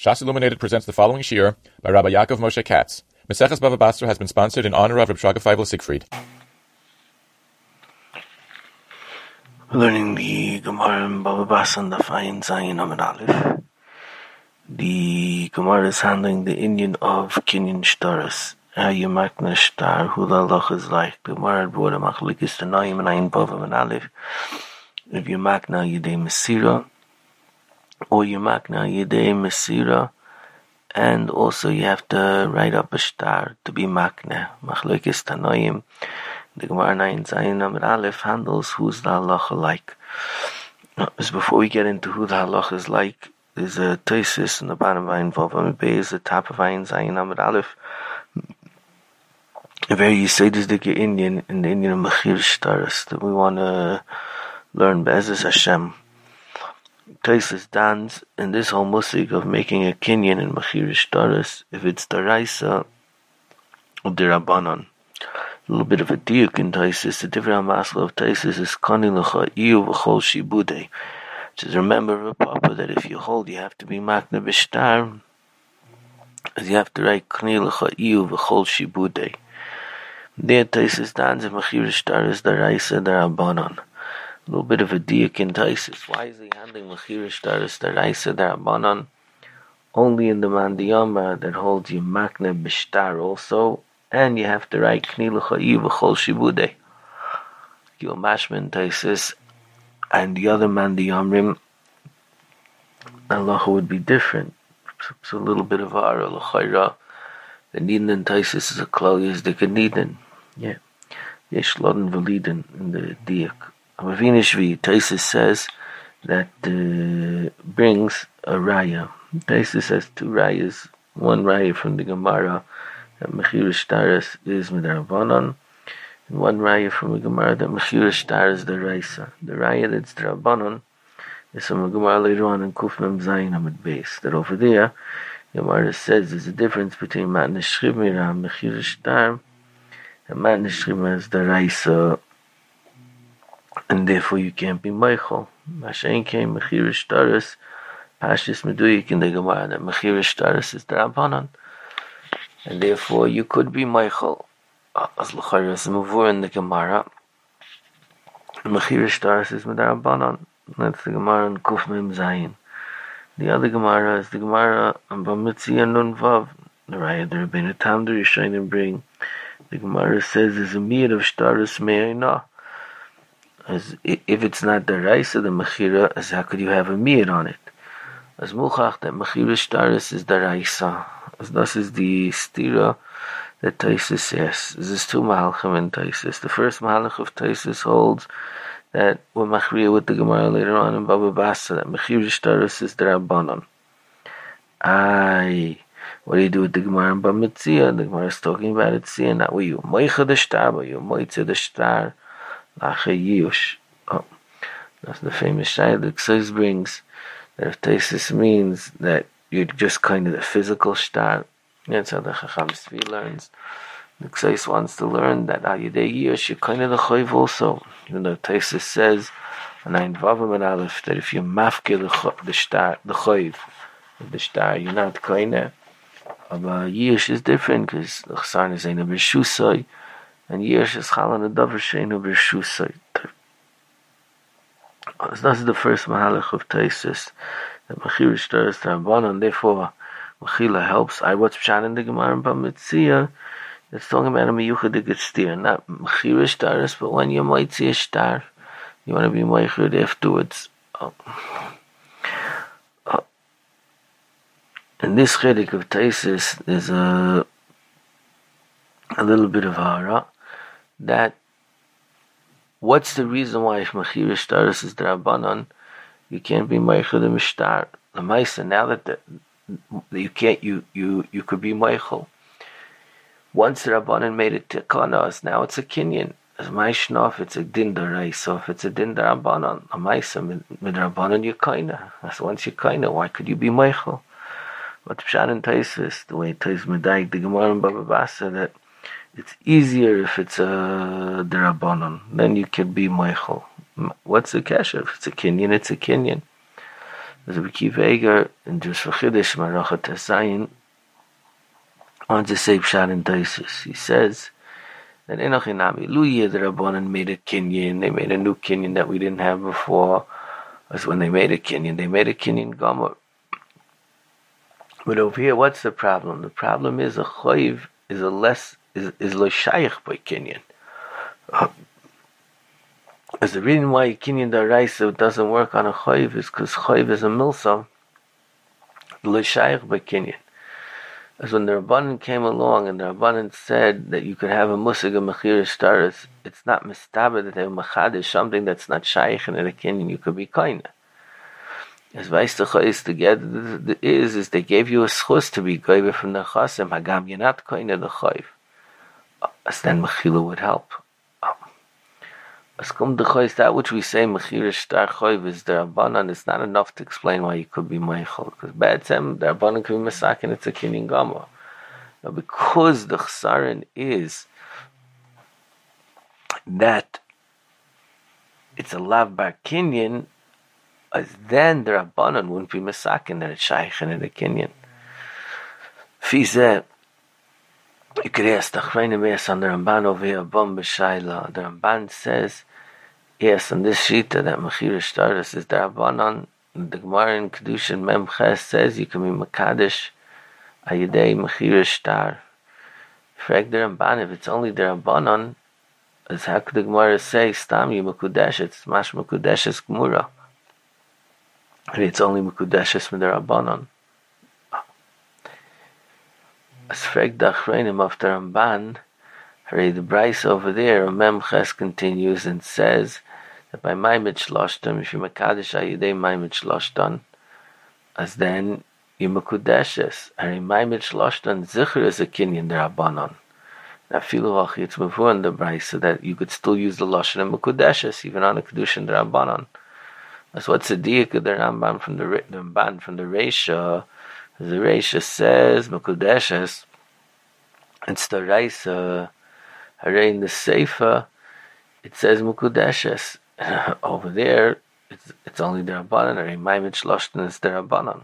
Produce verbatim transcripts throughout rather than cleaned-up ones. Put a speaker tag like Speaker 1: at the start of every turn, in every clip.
Speaker 1: Shas Illuminated presents the following shiur by Rabbi Yaakov Moshe Katz. Meseches Bava Basra has been sponsored in honor of Reb Shraga Feivel Siegfried.
Speaker 2: Learning the Gemara in Bava Basra and the Fayin Zayin Amid Aleph. The Gemara is handling the Indian of Kinyan Shtaris. How you makna shtar, who the Allah is like. The Gemara brought a machlikis to Naim and Ayin Bava and Aleph. If you makna Yidei Mesira, or you makna Yidei Mesira, and also you have to write up a shtar to be makna. Machlikis Tanoim. The Gemara nine Zayin Amid Aleph handles who's the halacha like. As before we get into who the halacha is like, there's a thesis in the bottom of Ayin Vav Amid Beis, the top of Ayin Zayin Amid Aleph. A very Yisaidic Indian in the Indian Mechir Shtaris that we want to learn Be'ezus Hashem. Thesis dance in this whole musik of making a kinyan in Mechir Shtaris, if it's the Raisa or the Rabbanon. A little bit of a diuk in Taisis. The different masla of Taisis is Kani L'cha Iyu V'chol Shibudei, which is remember of a papa that if you hold you have to be makna b'shtar, as you have to write Kani L'cha Iyu V'chol Shibudei. There Taisis dance in Mechir Shtar is the Raisa the Rabbanon. A little bit of a diuk in Taisis. Why is he handling Mechir Shtar is the Raisa the Rabbanon? Only in the Mandiyama that holds you makna b'shtar also. And you have to write Kni L'cha Iyu V'chol Shibudei. Gil Mashman Taisis and the other man the Yomrim, Allah would be different. It's a little bit of Ara L'chayra. The Nidin in Taisis is a klal is the Nidin. Yeah. Yesh Loden V'lidin in the Diak. Avinishvi Taisis says that uh, brings a raya. Taisis has two rayas. One raya from the Gemara that Mechir Shtaris is Midrabanan, and one raya from the Gemara that Mechir Shtar is the Raisa. The raya that's Drabanan is from the Gemara later on in Kuf Mem Zayin Amid Beis. That over there, the Gemara says there's a difference between Matna Shchimira and Mechir Shtar, and Matna Shchimira is the Raisa, and therefore you can't be Meichel. Mashain came Mechir Shtaris, Pashis Meduyik in the Gemara that Mechir Shtaris is Drabanan. And therefore, you could be Michael, as l'chayr is mavur in the Gemara. Mechir Shtaris is Midrabanan. That's the Gemara in Kuf Mem Zayin. The other Gemara is the Gemara on Bamitzia Nun Vav. The Raya the Rebbeinu Tam the Rishonim bring. The Gemara says there's a miyad of Shtaris me'ina. As if it's not the Raisa, the Mechira, as how could you have a miyad on it? As Muchach that Mechir Shtaris is the Raisa. As this is the stira that Taisis says. This is two mahalchim in Taisis. The first mahalch of Taisis holds that we're machriya with the Gemara later on in Bava Basra that Mechir Shtaris is the Rabbanon. Aye, what do you do with the Gemara in Bamitzia? The Gemara is talking about it, seeing that we you moicha the shtar, but you moitze the shtar lache yush. Oh, that's the famous shayla that Ksais brings. That if Taisis means that you're just kind of the physical shtar. That's how the Chacham Tzvi learns. The Ksais wants to learn that al yidei yush you're kind of the chayv also. Even though Taisis says, and Ayin Vav Amid Aleph, that if you mafke the the shtar, the chayv, the shtar, you're not kind of. But yush is different because the chasarn is eina b'shusay, and yush is chalan adavar sheinu b'shusay. This is the first mahalach of Taisis. The Mechir Shtar is Rabbanan, therefore Mechila helps. I what's Pshan in the Gemara in Bamitzia, it's talking about a miyuchadik stir, not Mechir Shtaris, but when you might see a shtar, you want to be Meichud afterwards. Oh. Oh. In this chedik of Taisis, there's a a little bit of hara that what's the reason why if Mechir Shtaris is the Rabbanan, you can't be Meichel the Mishtar. The Maisa, now that the, you can't, you, you, you could be Meichel. Once the Rabbanan made it to Kanas, now it's a Kinyan. As Maishnof, it's a Din Darai, so if it's a Din Rabbanan, a Maisa, mid Rabbanan, you're Kaina. That's once you're Kaina, why could you be Meichel? But Pshan and Taisis, the way Tais Medaik, the Gemara and Bava Basra, that it's easier if it's a Derabanan, then you can be Meichel. What's the kasha? If it's a Kinyan, it's a Kinyan. As Rabbi Akiva Eiger in Jus V'Chidish Marachat Tesayin on to say Pshat in Taisus. He says that Enoch Inami Luya the Rabbanan made a kinyan. They made a new kinyan that we didn't have before. As when they made a kinyan, they made a kinyan gomer. But over here, what's the problem? The problem is a choiv is a less is is lo shayich by kinyan. As the reason why kinyan daraisa doesn't work on a choiv is because choiv is a milsa lo shayich by kinyan. As when the Rabbanan came along and the Rabbanan said that you could have a musig of mechir shtaris, it's not mistaber that they machadish something that's not shayich in a kinyan. You could be kind. As Vaistacha is together is is they gave you a schus to be goybe from the chasim. Hagam you're not kind of the chayv. As then mechila would help. As come the chayv that which we say mechir shtar chayv is the Rabbanan. It's not enough to explain why you could be meichel. Because bad sem the Rabbanan could be masakin. It's a kinyan gama. Now because the chsaron is that it's a lav bar kinyan. As then the Rabbanan wouldn't be masakin that it's shaykh in the kinyan. Fizeh, you could ask the Achrayim yes on the Ramban over here, Bam B'Shayla. The Ramban says, yes, on this shita that Mechir Shtaris is the Rabbanan. The Gemara in Kedushin Mem Ches says you can be Makadish Ayidei Mechir Shtar. Frag the Ramban, if it's only the Rabbanan, as how could the Gemara say, Stam you Mekudesh, it's Mash Mekudesh is Gemura. And it's only Mekudeshes with the Rabbanon. As frag the Achrayim of the Ramban, hurry the Bryce over there, Mem Ches continues and says that by Maimed Shloshtam, if you Mekadesh Ayidei Maimed Shloshtan, as then you Mekudeshes. And Maimed Shloshtan Zichur is a kinyan the Rabbanon. Now Filu Hachi, it's Mavur in the Bryce, so that you could still use the Lashon and Mekudeshes, even on the Kedushin the Rabbanon. That's what's the diak of the Ramban from the Ramban from the Reisha. The Reisha says Mekudeshes. It's the Raisa. Hare in the Seifa, it says Mekudeshes. Over there, it's it's only the Rabbanan. Hare Maimed Shloshtan is the Rabbanan.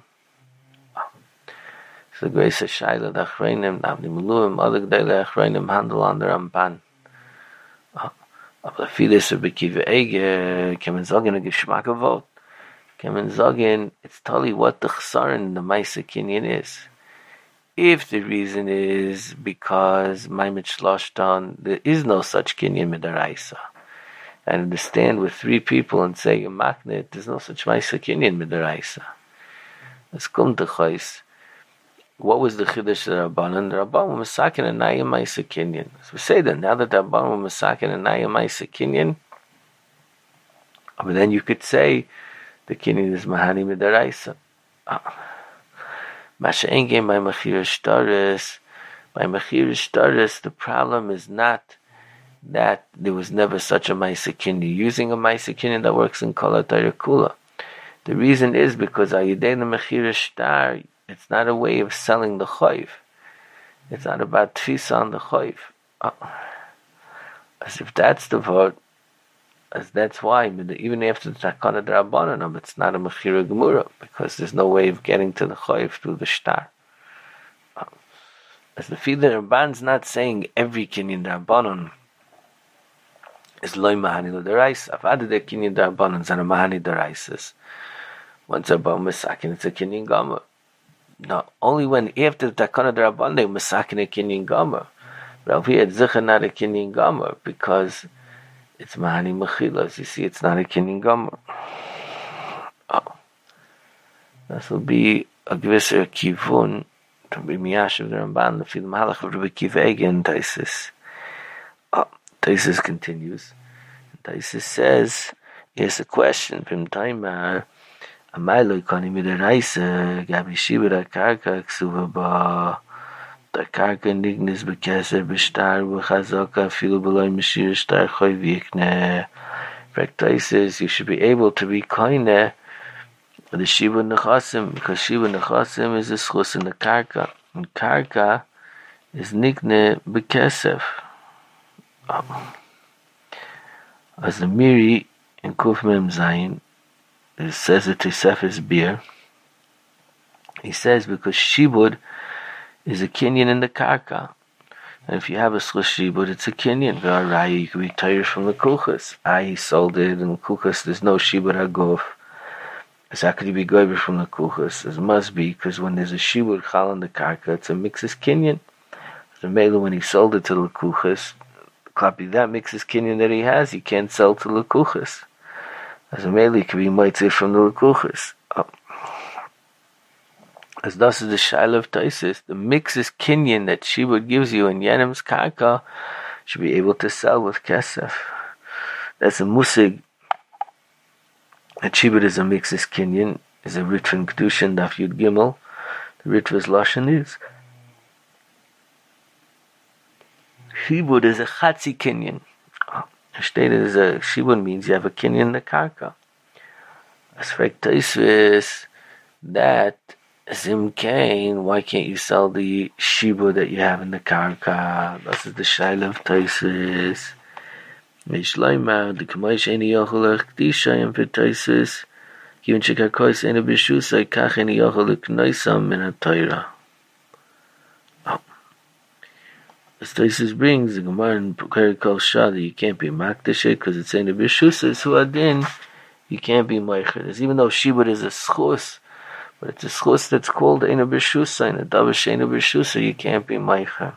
Speaker 2: So the Grace of Shaila, the Achrayim, Navni Meluim, other Gdele Achrayim handle on the Ramban. Aber viele so bekive ege kemen sagen a geschmack of kemen sagen it's totally what the chsaron the Maisa kinyan is. If the reason is because Maimed Shloshtan, there is no such kinyan midaraisa. And understand with three people and say you maknet, there's no such Maisa kinyan midaraisa. Let's come to chais. What was the chiddush of the Rabbanan? The Rabbanan was masakin and naya Maisa kinyan. So we say that now that the Rabbanan was masakin and naya Maisa kinyan, but then you could say the kinyan is mahani midaraisa. Masha engem by mechir shtaris. By mechir shtaris, the problem is not that there was never such a Maisa kinyan. Using a Maisa kinyan that works in Kol HaTorah Kula. The reason is because ayidei the mechir shtar. It's not a way of selling the chayv. It's not about tfisa on the chayv. Uh, as if that's the word, as that's why, even after the takana d'Rabbanan, it's not a mechira gemura, because there's no way of getting to the chayv through the shtar. Uh, as the Fidei Ramban's not saying every kinyan d'Rabbanan is loy mahani l'daraisa. Avada de kinyan d'Rabbanan zana mahani d'araisas. Once about misakin, it's a kinyan gama. No, only when after the takana d'Rabbanan they masakin a kinyan gomer. But over here it's zichar not a kinyan gomer because it's mahani mechilas. You see, it's not a kinyan gomer. Oh, this will be a gewisser kivun to be miyashiv the Ramban the fil mahalach of Rabbi Akiva Eiger in Taisus. Oh, Taisus continues. Taisus says, here's a question from Taimar. Amaylo kani midaraisa gabi shibra karka ksuva ba the karka nignis bekeser b'shtar b'chazaka filu b'loy mishir shtar choy v'yikne. Taisus, you should be able to be koine the shiva nechasim, because shiva nechasim is a schus in the karka, and karka is nigne bekesef. As the Miri in Kuf Mem Zayin, it says it to Sefis beer. He says because shibud is a kinyan in the karka. And if you have a schus shibud, it's a kinyan. V'araya, you can be tired from the kuchas. Ah, he sold it, and the kuchas, there's no shibud haguf. So how could he be goyber from the kuchas? It must be, because when there's a shibud chal in the karka, it's a mixes kinyan. So maybe when he sold it to the kuchas, klapi that mixes kinyan that he has, he can't sell to the kuchas. As a mele, he could be mitzvah from the kuchas. Oh. As thus is the shaila of Taisis, the mixes kinyan that shibud gives you in Yenim's karka should be able to sell with kesef. That's a musig. A shibud is a mixes kinyan, is a ritva in Kedushin daf Yud Gimel. The ritva's lashon is shibud is a chatzi kinyan. Stated as a shibud means you have a kinyan in the karka. As for Taisis, that Zim Kain, why can't you sell the shibud that you have in the karka? This is the shaila of Taisis. Mishleima, the Kamaish Eni Yochel Echdisha, for Taisis, given Shikakois Eni Bishusai, Kach Eni Yochel Eknoisam in a Torah. As Taisis brings, the Gemara in Pukari Kol Shah, that you can't be Makdash because it's Eni Bishusai, so adin, you can't be Meicher. Even though shibud is a schus, but it's a schus that's called Eina B'Shusa, and a Davish Eina B'Shusa, you can't be Meicher.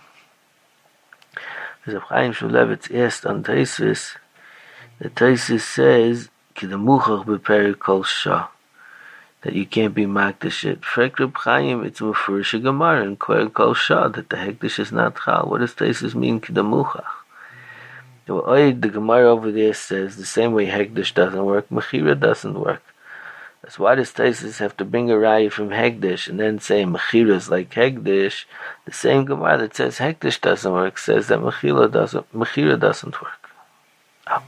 Speaker 2: As Reb Chaim Shmulevitz asked on Taisis, the Taisis says, Ki the Muchach B'Peri Kol Shah, that you can't be Makdash it. Frek Reb Chaim, it's a Mefurish Gemara in Peri Kol Shah, that the Hekdesh is not Chal. What does Taisis mean, Ki the Muchach? The Gemara over there says, the same way Hekdesh doesn't work, Mechira doesn't work. That's why does Taisis have to bring a raya from Hegdish and then say Mechira is like Hegdish? The same Gemara that says Hegdish doesn't work says that Mechira doesn't, Mechira doesn't work. Oh.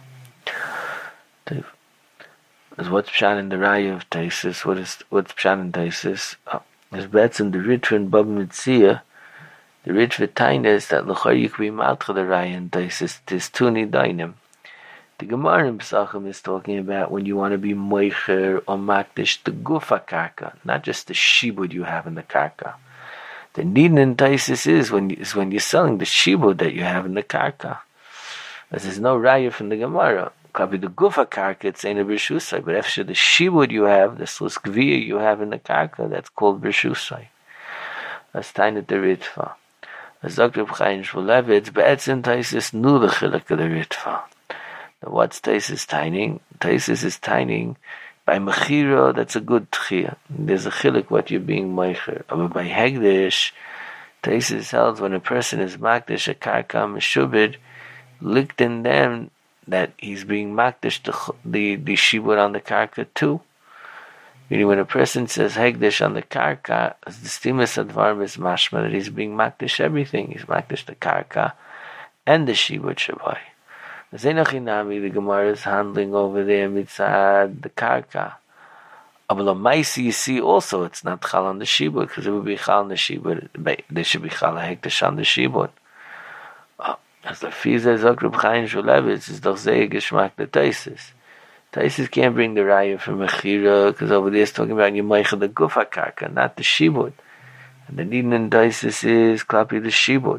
Speaker 2: As what's pshan in the raya of Taisis? What is what's pshan in Taisis? Oh. As bets in the Ritva and Baba Mitzia, the Ritva Taina is that L'chor you can be Malcha the raya in Taisis. Tis Tuni Dainim. The Gemara in Pesachim is talking about when you want to be moicher or makdish the gufa karka, not just the shibud you have in the karka. The nidin in Taisis is when is when you're selling the shibud that you have in the karka. As there's no raya from the Gemara. Probably the gufa karka it's ain't a b'shusai, but after the shibud you have, the slus gviya you have in the karka, that's called b'shusai. That's tiny the ritva. As Doctor Chaim Shmulevitz, be'etzin Taisis knew the chilek of the ritva. What's Taisis tining? Taisis is tining by Mechira, that's a good tchia. There's a chilik what you're being meicher. But by Hegdish, Taisis held when a person is makdish a karka meshubid, licked in them that he's being makdish the, the, the shibud on the karka too. Meaning when a person says Hegdish on the karka, the stimus advarm is mashma that he's being makdish everything. He's makdish the karka and the shibud shabai. Zainachinami, the Gemara is handling over there mitzad the karka. Abla Maisi, you see also it's not chal on the shibud because it would be chal on the shibud. There should be chal hekdesh on the shibud. As the Fiza Zokrub Chaim Shmulevitz is doch sehr geschmack the Taisis. Taisis can't bring the raya from Mechira because over there it's talking about Yemaicha the gufa karka, not the shibud. And the nidin in Taisis is klapi the shibud.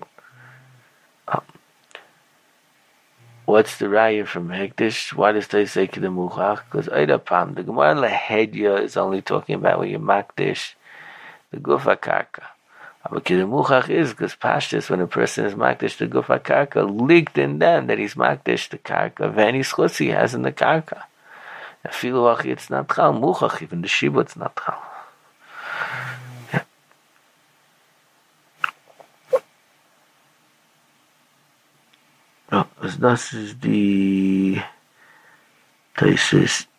Speaker 2: What's the raya from Hekdesh? Why does they say Kidei Muchach? Because Eidapam, the Gemara Lahedya is only talking about when you makdish the gufa karka. But Kidei Muchach is because Pashtus, when a person is makdish the gufa karka, linked in them that he's makdish the karka of any schus he has in the karka. Now, Filuach, it's not chal Muchach, even the shibud's not chal. Oh, this is the Taisis.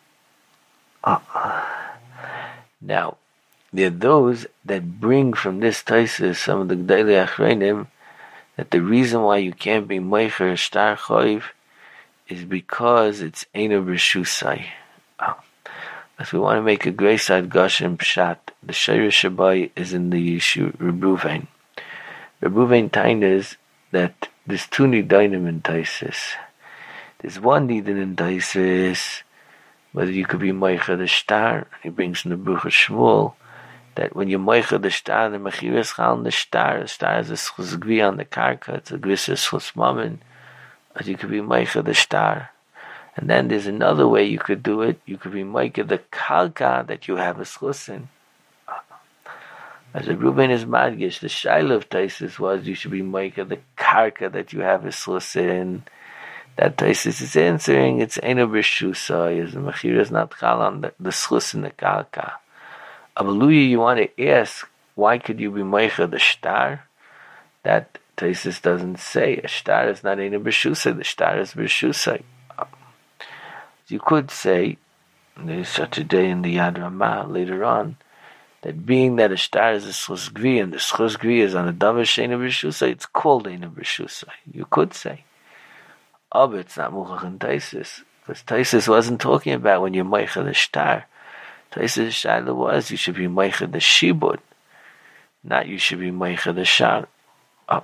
Speaker 2: Oh. Now, there are those that bring from this Taisis, some of the G'dalei Achreinim, that the reason why you can't be Meicher Shtar Choiv is because it's Eino B'Shusai. Oh. If we want to make a Greisad Goshen Pshat, the Shayra Shabai is in the Yishu Rebuvain. Rebuvain Tain is that there's two nidanim in Taisis. There's one nidin in Taisis, whether you could be Meicha the Star. He brings in the Bruch of Shmuel that when you Meicha the Star, the Mechiras Chal the Star, the Star is a Schus Gvi on the Karka, it's a Gvis Schus Mammon, as you could be Meicha the Star. And then there's another way you could do it. You could be Meicha the Karka that you have a Schus in. As a Ruben is Madgish, the Shaila of Taisis was you should be Meicha the Karka that you have a Schus in. That Taisis is answering, it's Eino B'Shusa, is the Mechira is not Chal on the, the Schus in the Karka. Avaluya, you want to ask, why could you be Meicha the Star? That Taisis doesn't say. A Star is not Eino B'Shusa, the Star is B'Shusa. You could say, there's such a day in the Yad Ramah later on, that being that a Star is a Schus Gvi, and the Schus Gvi is on a Davash Eino B'Shusa, it's called Eino B'Shusa. You could say. Oh, but it's not Muchach and Taisis. Because Taisis wasn't talking about when you're Meicha the Star. Taisis Shaila was, you should be Meicha the Shibud. Not you should be Meicha the Shar. Oh.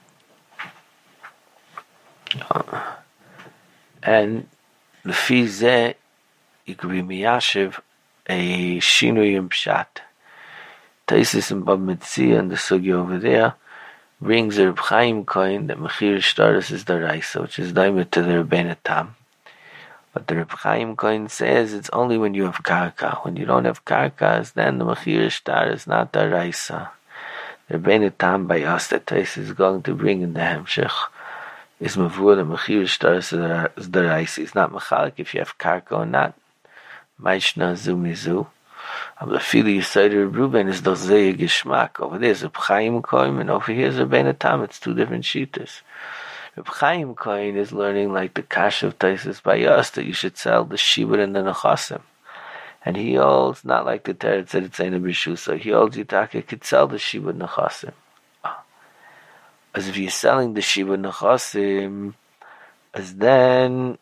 Speaker 2: Oh. And the Fizeh, you could be Miyashiv, a Shinui and Pshat. Taisis and Bab Metzia and the Sugi over there brings a Reb Chaim coin that Mechir Shtaris is the Raisa, which is daimed to the Rebbeinu Tam. But the Reb Chaim coin says it's only when you have Karka. When you don't have Karkas, then the Mechir Shtar is not the Raisa. The Rebbeinu Tam by us that Taisis is going to bring in the Hemshech is Mavur, the Mechir Shtaris is the Raisa. It's not Mechalik if you have Karka or not. Maishna Zu Mizu. Aber the Fili Yisayder Ruben is the Zeh Gishmak. Over there is a Chaim coin, and over here is a Rebbeinu Tam. It's two different shitas. Reb Chaim coin is learning like the Kash of Taisis by us that you should sell the Shibud and the Nechasim. And he holds, not like the Teretz said it's Eino B'Shusa, he holds Yitaka could sell the Shibud Nechasim. As if you're selling the Shibud Nechasim, as then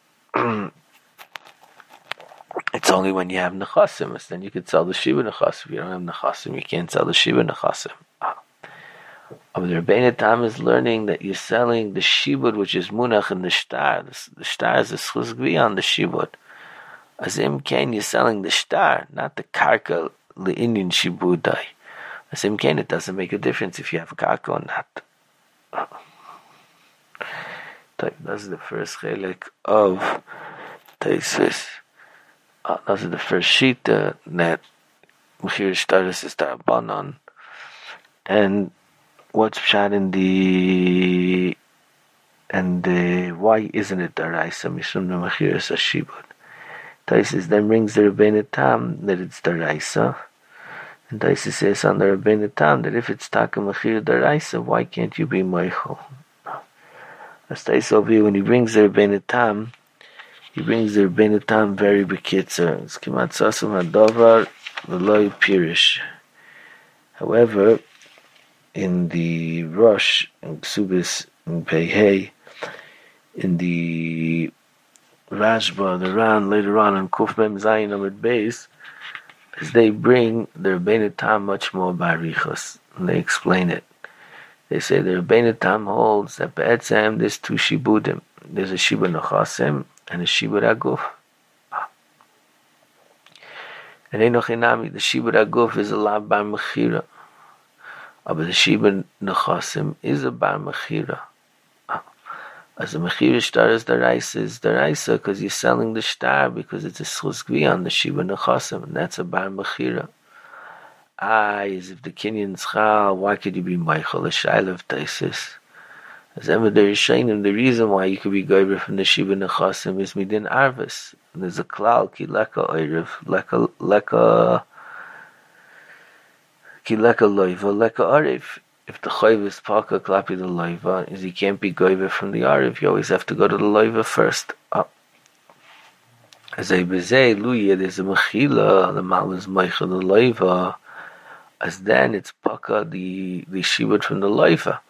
Speaker 2: it's only when you have Nechasim, as then you could sell the Shibud Nechasim. If you don't have Nechasim, you can't sell the Shibud Nechasim. But the Rebbeinu Tam is learning that you're selling the Shibud, which is Munach in the Shtar. The, the Shtar is a Schus Gvi on the Shibud. As Im Ken, you're selling the Shtar, not the Karka Le'inyan Shibudai. As Im Ken, it doesn't make a difference if you have Karka or not. That's the first chelik of Taisis. Uh, that's the first sheet uh, that Mechir Shtaris is Darabanan. And what's pshat in the and the why isn't it daraisa? Mishum the Mechiras Shibud. Taisis then brings the Rebbeinu Tam that it's daraisa, and Taisis says on the Rebbeinu Tam that if it's taka Mechir daraisa, why can't you be Meichel? As Taisis over here, when he brings the Rebbeinu Tam, he brings the Rebbeinu Tam very bekitzer. It's kimat sasum hadavar v'loy pirish. However, in the Rosh, in Ksubis, in Pei in the Rashba, the Ran, later on in Kuf Mem Zayin Amud Beis, as they bring the Rebbeinu Tam much more barichos, and they explain it. They say the Rebbeinu Tam holds that Be'etzem there's two Shibudim. There's a Shibud Nechasim and a Shibud Aguf. And Einochinami, the Shibud Aguf is a La Bar Mechira. But the Shibud Nechasim is a Bar Mechira. As the Mechira Shtar is the Raisa, is the Raisa because you're selling the Shtar because it's a Schus Gvi on the Shibud Nechasim, and that's a Bar Mechira. Ah, as if the Kinyan Schal, why could you be Meichel, a Shaila of Taisis? As Emma the Rishayim, the reason why you could be Goyber from the Shibud Nechasim is Midin Arvis. And there's a Klal, Ki Leka Oiriv, Leka, Leka, Ki Leka Loiva, Leka Ariv. If the Chayv is Paka, Klapi the Loiva, is he can't be Goyber from the Ariv, you always have to go to the Loiva first. Oh. As a Bezei, Luya, there's a Mechila, the Mal is Meichel, the Loiva. As then it's Paka, the, the Shibud from the Loiva.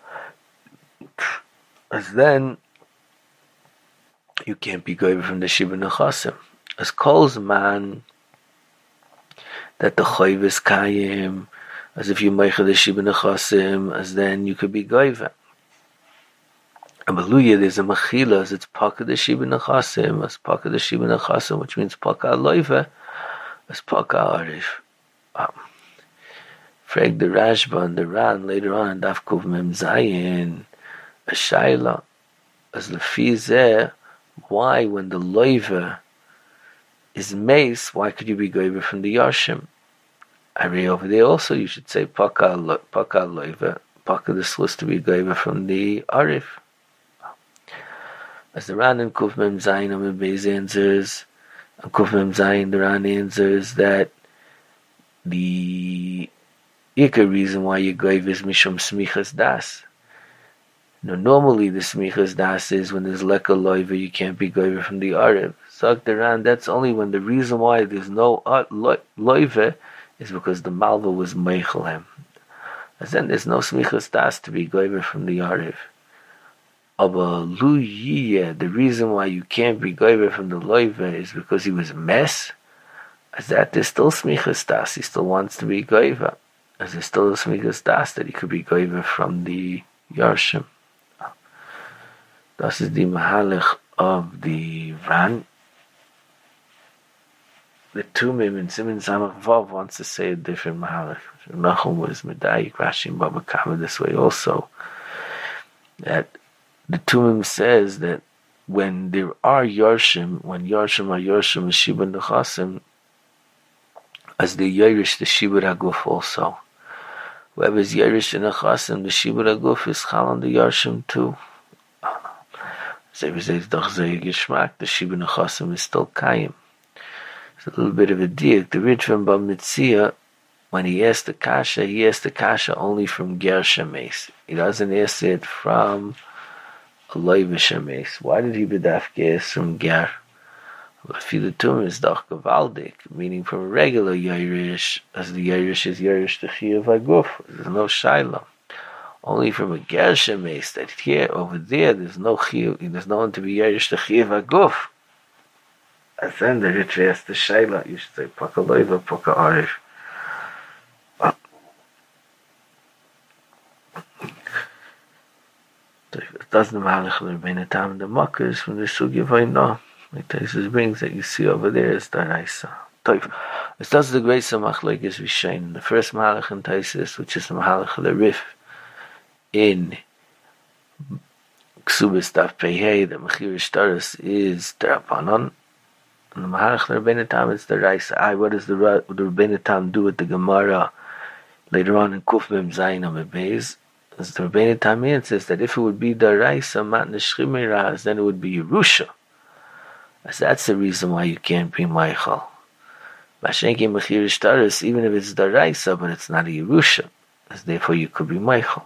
Speaker 2: As then you can't be Goyber from the Shibud Nechasim. As calls man that the Chayv is Kayim, as if you Meichel the Shibud Nechasim, as then you could be Goyber. Abaluya, there's a mechilas, it's paka de shiba nechasim, as paka de shiba nechasim, which means paka loiva, as paka arif. Um, Frag the Rashba and the Ran later on in Daf Kuv Mem Zayin, a Shaila, as lefi zeh, why when the loiva is mace, why could you be goyver from the Yarshim? I read over there also, you should say paka lo, paka loiva, paka the slush to be goyver from the Arif. As the Ran in Kuv Mem Zayin Amid Beis answers, and Kuv Mem Zayin the Ran answers that the Ikar reason why you goyver is mishum smichas das. Now, normally the smichas das is when there's leka loiva, you can't be goyver from the Arif. Zog the Ran, that's only when the reason why there's no loiva is because the malva was meichelem. As then there's no smichas das to be goyver from the Arif. Aber lu yiyeh, the reason why you can't be goyver from the loiva is because he was a mess. As that there's still smichas das, he still wants to be goyver. As there's still a smichas das that he could be goyver from the Yarshim. Das is the mahalich of the Ran. The Tumim in Siman Samach Vav wants to say a different mahalich. Nachum was medayik Rashi and Baba Kama this way also. That the Tumim says that when there are Yarshim, when Yarshim are Yarshim Shiba Nechasim, as the Yerush the Shiba Aguf also. Whoever is Yerush and Nechasim, the Shiba Aguf is Chal on the Yarshim too. The Shiba Nechasim is still Kayim. It's a little bit of a diak. The Ritvan Bamitzia, when he asked the Kasha, he asked the Kasha only from Ger Shemes. He doesn't ask it from a Loiva Shemes. Why did he bedafke ask from Ger? Filatum is doch Gavaldik, meaning from a regular Yerush, as the Yerush is Yerush the Chiyuv Aguf. There's no Shaila. Only from a Ger Shemes, that here, over there, there's no Chiyuv, there's no one to be Yerush the Chiyuv Aguf. And then the Rich asked the Shaila, you should say Paka Loiva, Paka Arif. It doesn't matter the time in the Makkahs from the Sugi Vaina. Like Taisus brings that you see over there is the Raisa. It does the great Samach like as we shine. The first Mahalach in Taisus, which is the Mahalach of the Rif in Ksubis Daf Pehei, the Mechir Ishtaris is Terapanon. And the Mahalach of the Rebbeinu Tam is the Raisa. I, what does the, the Rebbeinu Tam do with the Gemara later on in Kuf Mem Zayin Amid Beis? As the Rebbeinu Tam says that if it would be the Raisa, Mat Neshchimiraz, then it would be Yerusha. As that's the reason why you can't be Meichel. Mashenki Mechir Ishtaris, even if it's the Raisa, but it's not a Yerusha, as therefore you could be Meichel.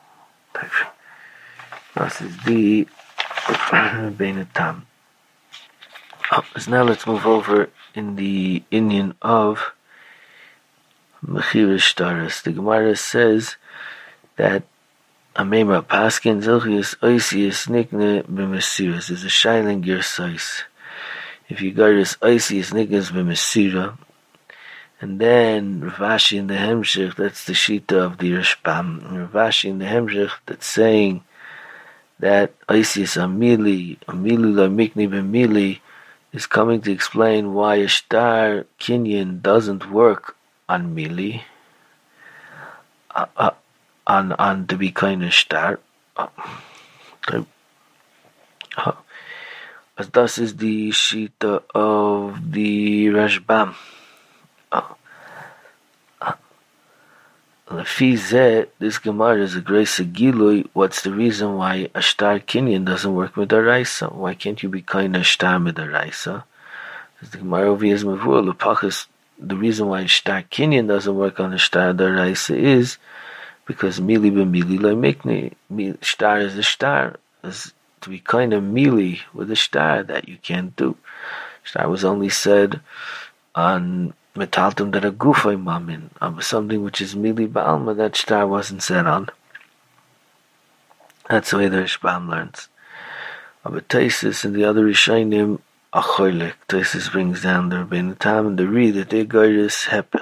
Speaker 2: This is the Rebbeinu Tam. Oh, so now let's move over in the Indian of Mechir Ishtaris. The Gemara says that Amema Paskin Zilchius Oisius Nikne B'Mesiras is a Shailing Gersais. If you got this Oisius Niknes B'Mesira, and then Ravashi in the Hemshech, that's the Shita of the Rashbam. Ravashi in the Hemshech that's saying that Oisius Amili, Amili La Mikni B'Mili, is coming to explain why a star Kinyan doesn't work on Mili, uh, uh, on on to be kind of star. Uh, uh, as thus is the Shita of the Rashbam. Uh, uh, Lefi zeh, this Gemara is a great Segilui. What's the reason why a star Kinyan doesn't work with a Raisa? Why can't you be kind of star with a Raisa? As the Gemara over here is Mavur, Lepachas, the reason why a star Kinyan doesn't work on a star the Raisa is because Mili ben Mili lo mikni. Star is a star. Is to be kind of Mili with a star that you can't do. Star was only said on Metaltum that a gufay mamin, um, something which is Mili Ba'alma, that star wasn't said on. That's the way the Rishbam learns. But Taisus and the other Rishonim, Achoylek, Taisus brings down the Rebbeinu Tam and the Reed that they go to Hepech.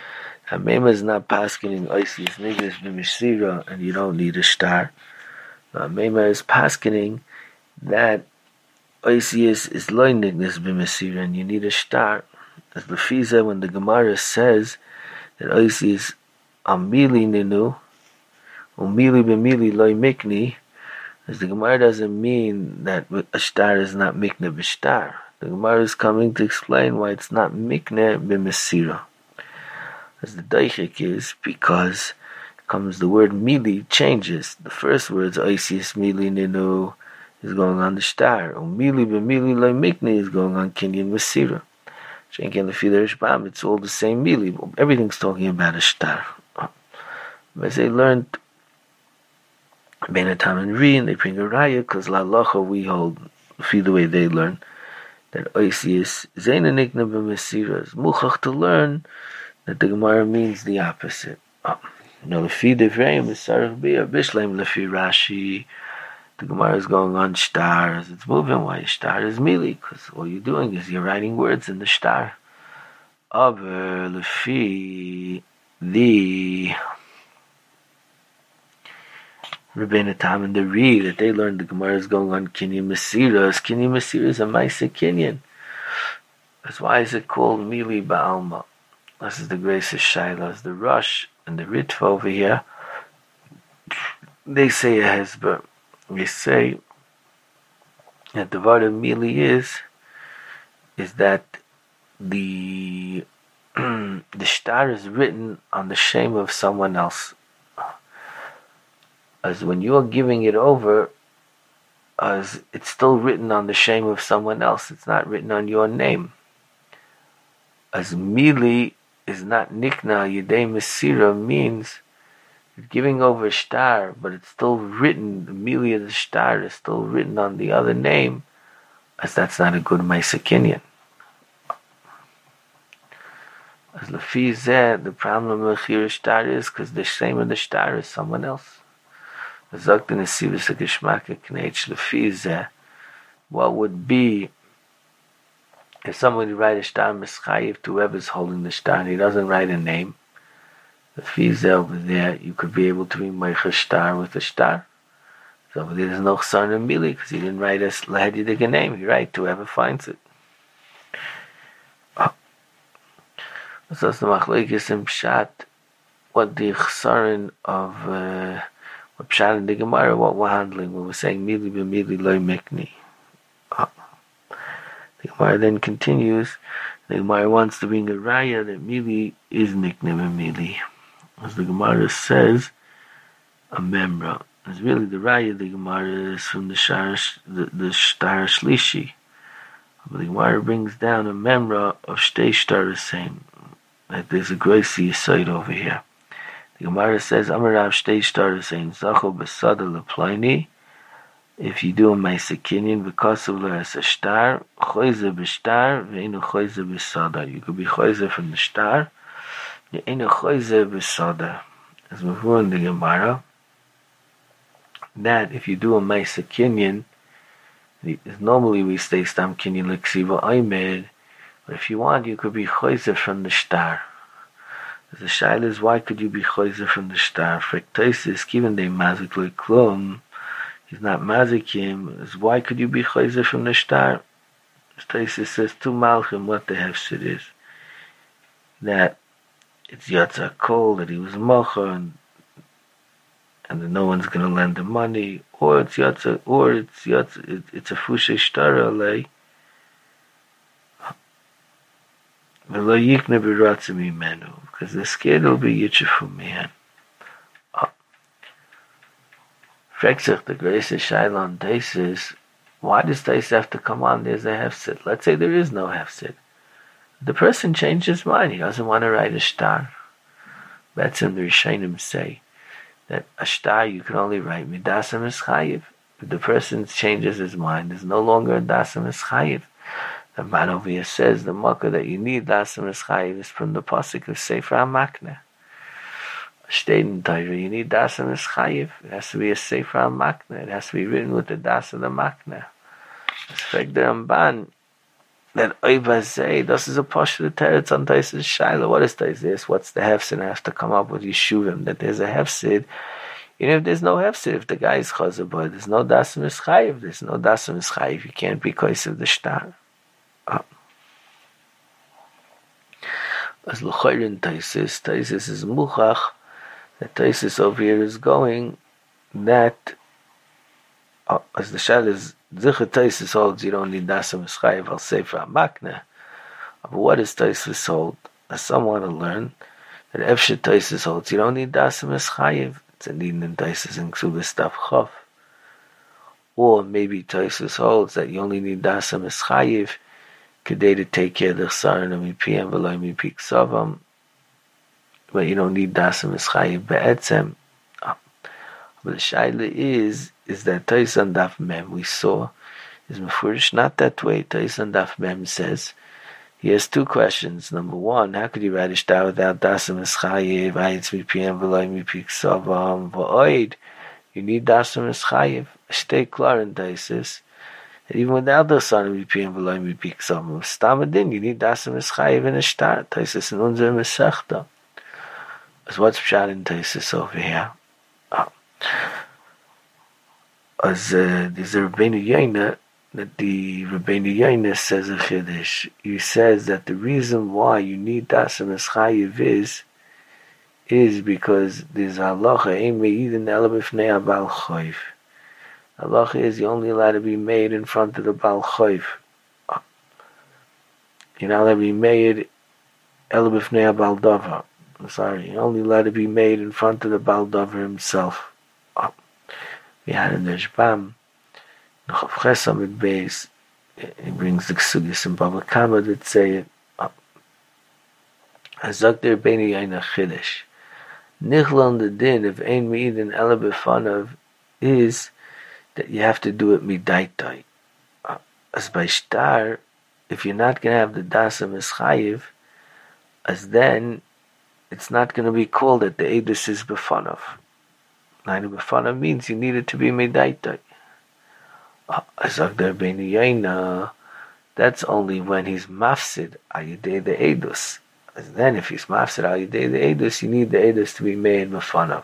Speaker 2: Hamema is not pasking in Oisius Niggas B'Meshira, and you don't need a star. Uh, Meimar is paskening that Oisius is loinignis b'mesira, and you need a star. As Lefiza, when the Gemara says that Oisius amili ninu, umili b'mili loy mikni, as the Gemara doesn't mean that a star is not mikne b'star. The Gemara is coming to explain why it's not mikne b'mesira. As the Daichik is, because comes the word mili changes. The first words Oisius mili ninu is going on the star. Umili b'mili loy mikni is going on kinyan mesira. Shenken lefi Rishbam, it's all the same mili. Everything's talking about a star. As they learned Beinatam and Ri, and they bring a raya, because La Locha we hold, see the way they learn, that Oisius Zayna Nikna b'mesira is muchach to learn that the Gemara means the opposite. Oh. No, lefi Devrayim is sarach b'ya bishleim lefi Rashi. The Gemara is going on stars. It's moving. Why star is mili? Because all you're doing is you're writing words in the star. Aber lefi the Rebbeinu Tam and the Ri, that they learned the Gemara is going on Kinyan Mesira. Kinyan Mesira is a Maisa Kinyan. That's why is it called Mili Ba'alma. This is the grace of Shailas, the Rush and the Ritva over here. They say a Hezber. They say that the word of Mili is is that the the star is written on the shame of someone else. As when you are giving it over, as it's still written on the shame of someone else, it's not written on your name. As Mili is not Nikna Yedei Mesira means giving over a star, but it's still written, the Mili of the star is still written on the other name, as that's not a good Maisa Kinyan. As Lefi Zeh, the problem with Chir star is because the shame of the star is someone else. What would be if somebody write a star mischayiv to whoever's holding the star and he doesn't write a name? The fiza over there, you could be able to remake a star with a star. So over there, there's no chsar in mili because he didn't write a lahadidig name. He write to whoever finds it. Oh. So the machlekes in pshat, what the chsarin of uh, what pshat in the Gemara, what we're handling when we're saying mili b'mili loy mikni. Oh. The Gemara then continues. The Gemara wants to bring a raya that mili is nikne b'mili. As the Gemara says, a memra. It's really the raya the Gemara is from the shar, the, the shtar shlishi. But the Gemara brings down a memra of shtei shtar same. That there's a gracie side over here. The Gemara says, Amarav shtei shtar same. Zacho besada leplaini. If you do a Maisa Kinyan, because of as a star, choyze b'shtar, ve'inu choyze b'sada. You could be choyze from the star, ve'inu choyze b'sada. As before in the Gemara, that if you do a Maisa Kinyan, normally we say Stam Kinyan l'ksiva aymed, but if you want, you could be choyze from the star. The shaila is, why could you be choyze from the star? Frektosis, given they mazik l'klum, he's not mazikim. Is why could you be chayzer from the star? Taisus says to Malchim what the hefsid is. That it's Yatza Kol, that he was Mocha, and, and that no one's going to lend him money, or it's Yatza, or it's Yatza, it, it's a Fushe Shtara Alei. V'lo yikne b'ratzim imenu, because the scared will be Yitzchak man. Frexich, the grace of Shailon Taisis, why does Taisis have to come on? There's a hefsid. Let's say there is no hefsid. The person changed his mind. He doesn't want to write a star. That's in the Rishonim say that a star you can only write midasam eschayiv. If the person changes his mind, there's no longer a dasam eschayiv. The man over here says the makkah that you need dasam eschayiv is from the pasuk of Sefer HaMakneh. Stein Torah, you need das and Chayiv. It has to be a Sefer HaMakneh. It has to be written with the das of the Makneh. It's like the Ramban that Oiva say, this is a posh of the Teretz on Taisis Shaila. What is Taisis? What's the hefsid? I have to come up with Yeshuvim. That there's a hefsid Even if there's no hefsid, if the guy is chazer, but there's no dasim eschayiv, there's no dasim eschayiv, you can't be kois of the shtar. Oh. As l'chayr in Taisis, Taisis is muchach, that Taisis over here is going, that, oh, as the shal is, Zichar Taisis holds you don't need dasim eschayiv al sefer hamakneh. But what is Taisis hold? As some want to learn, that Efshe Taisis holds you don't need dasim eschayiv. It's a need in Taisis and Ksubis Daf Chav. Or maybe Taisis holds that you only need dasim eschayiv kedei to take care of the chsaron of mipiyam v'lo mipi ksavam, but you don't need dasim eschayiv be'etzem. But the shaila is is that Taisis on Daf Mem we saw is mefurish not that way. Taisis on Daf Mem says he has two questions. Number one, how could you write a shtar without dasim eschayiv? Ayitz mipiyam v'lo mipi ksavam v'oid. You need dasim eschayiv. Stay clear in Taisis. And even without the son of mipiyam v'lo mipi ksavam, stamadin, you need dasim eschayiv in a shtar. Taisis in unzer mesechta. As what's pshat in Taisis over here? Oh. As uh, there's a Rabbeinu Yoina, that the Rabbeinu Yoina says a chiddush. He says that the reason why you need dasim eschayiv is is because there's halacha ein me'idin ela b'fnei habal chayv. Halacha is you're only allowed to be made in front of the bal chayv. You're not allowed to be made ela b'fnei habal davar. I'm sorry, you're only allowed to be made in front of the bal davar himself. We had in the Shbam, the Chav Chesam with base, he brings the Ksugis and Baba Kama that say it. Hazak der Beini Yaina Chiddush. Nichlon the din of Ein Me'idin Ela B'fanav is that you have to do it midaitai. As by shtar, if you're not going to have the dasim eschayiv, as then it's not going to be called that the edus is b'fanav. Nainu b'fanav means you need it to be midaitai. Hazak der Beini Yaina, that's only when he's mafsid ayidei the edus. As then if he's mafsid ayidei the edus, you need the edus to be made b'fanav.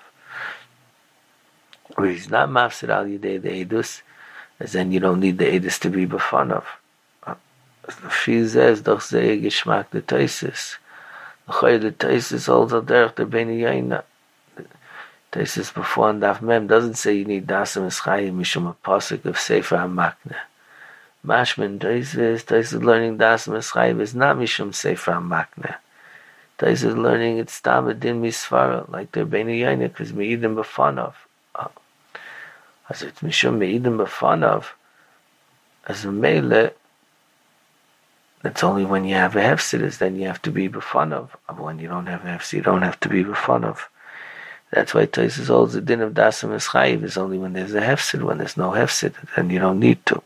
Speaker 2: Where he's not mafsid ayidei the edus, as then you don't need the edus to be b'fanav. As the Fi says, doch zeh gishmak the Taisis. The Chay the Taisis holds al derech der Beini Yaina. Taisis before on Daf Mem doesn't say you need dasim eschayim mishum a pasuk of Sefer HaMakneh. Mashman Taisis, Taisis learning dasim eschayim is not mishum Sefer HaMakneh. Taisis learning it's tamadin misfara, like their Beini Yaina, because meidim b'fanav. As it's mishum meidim b'fanav, as a meile, that's only when you have a hefsid, then you have to be b'fanav. But when you don't have a hefsid, you don't have to be b'fanav. That's why Taisis holds the din of dasim eschayiv is only when there's a hefsid. When there's no hefsid, then you don't need to.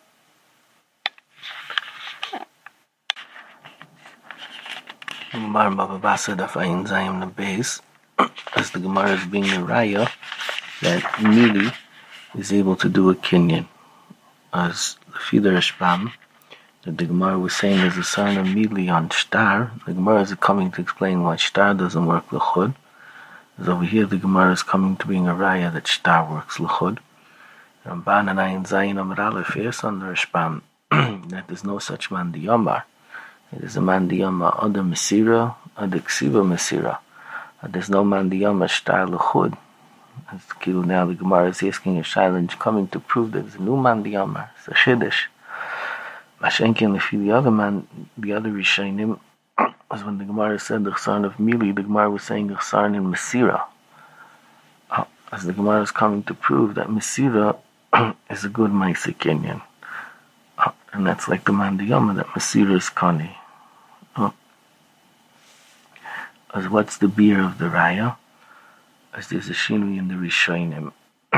Speaker 2: Gemara Baba Basra daf ayin zayim the base, as the Gemara is being a raya that Mili is able to do a kinyan, as the Fider Shbam that the Gemara was saying is a sign of Mili on shtar. The Gemara is coming to explain why shtar doesn't work l'chud. As over here the Gemara is coming to being a raya that shtar works l'chud. Ramban and ayin zayin amar aleph yes on the Shbam that there's no such man diyamar. It is a man diyama other mesira, other ksiva mesira. There's no man diyama shtar l'chud. As Kilu now the Gemara is asking a challenge coming to prove that there's a new man diyama. It's a chiddush. Mashenkin lefi the other man, the other Rishonim, was when the Gemara said the chsaron of Mili, the Gemara was saying the chsaron in mesira. As the Gemara is coming to prove that mesira is a good ma'aseh kinyan. And that's like the man diyama, that mesira is kani. Oh. As what's the beer of the raya? As there's a shinui in the Rishonim.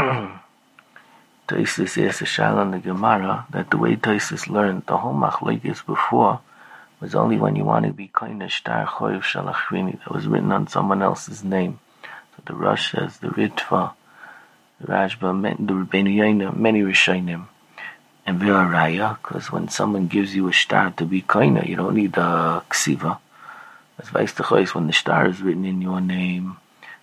Speaker 2: Taisis asks a shal on the Gemara that the way Taisis learned the whole machlokes before was only when you want to be koine shtar choyev shalachrini that was written on someone else's name. So the Rosh says, the Ritva, the Rashba, the Rabbeinu Yaina, many Rishonim. And Vera Raya, because when someone gives you a shtar to be koine, you don't need a ksiva. As vice the choice, when the shtar is written in your name,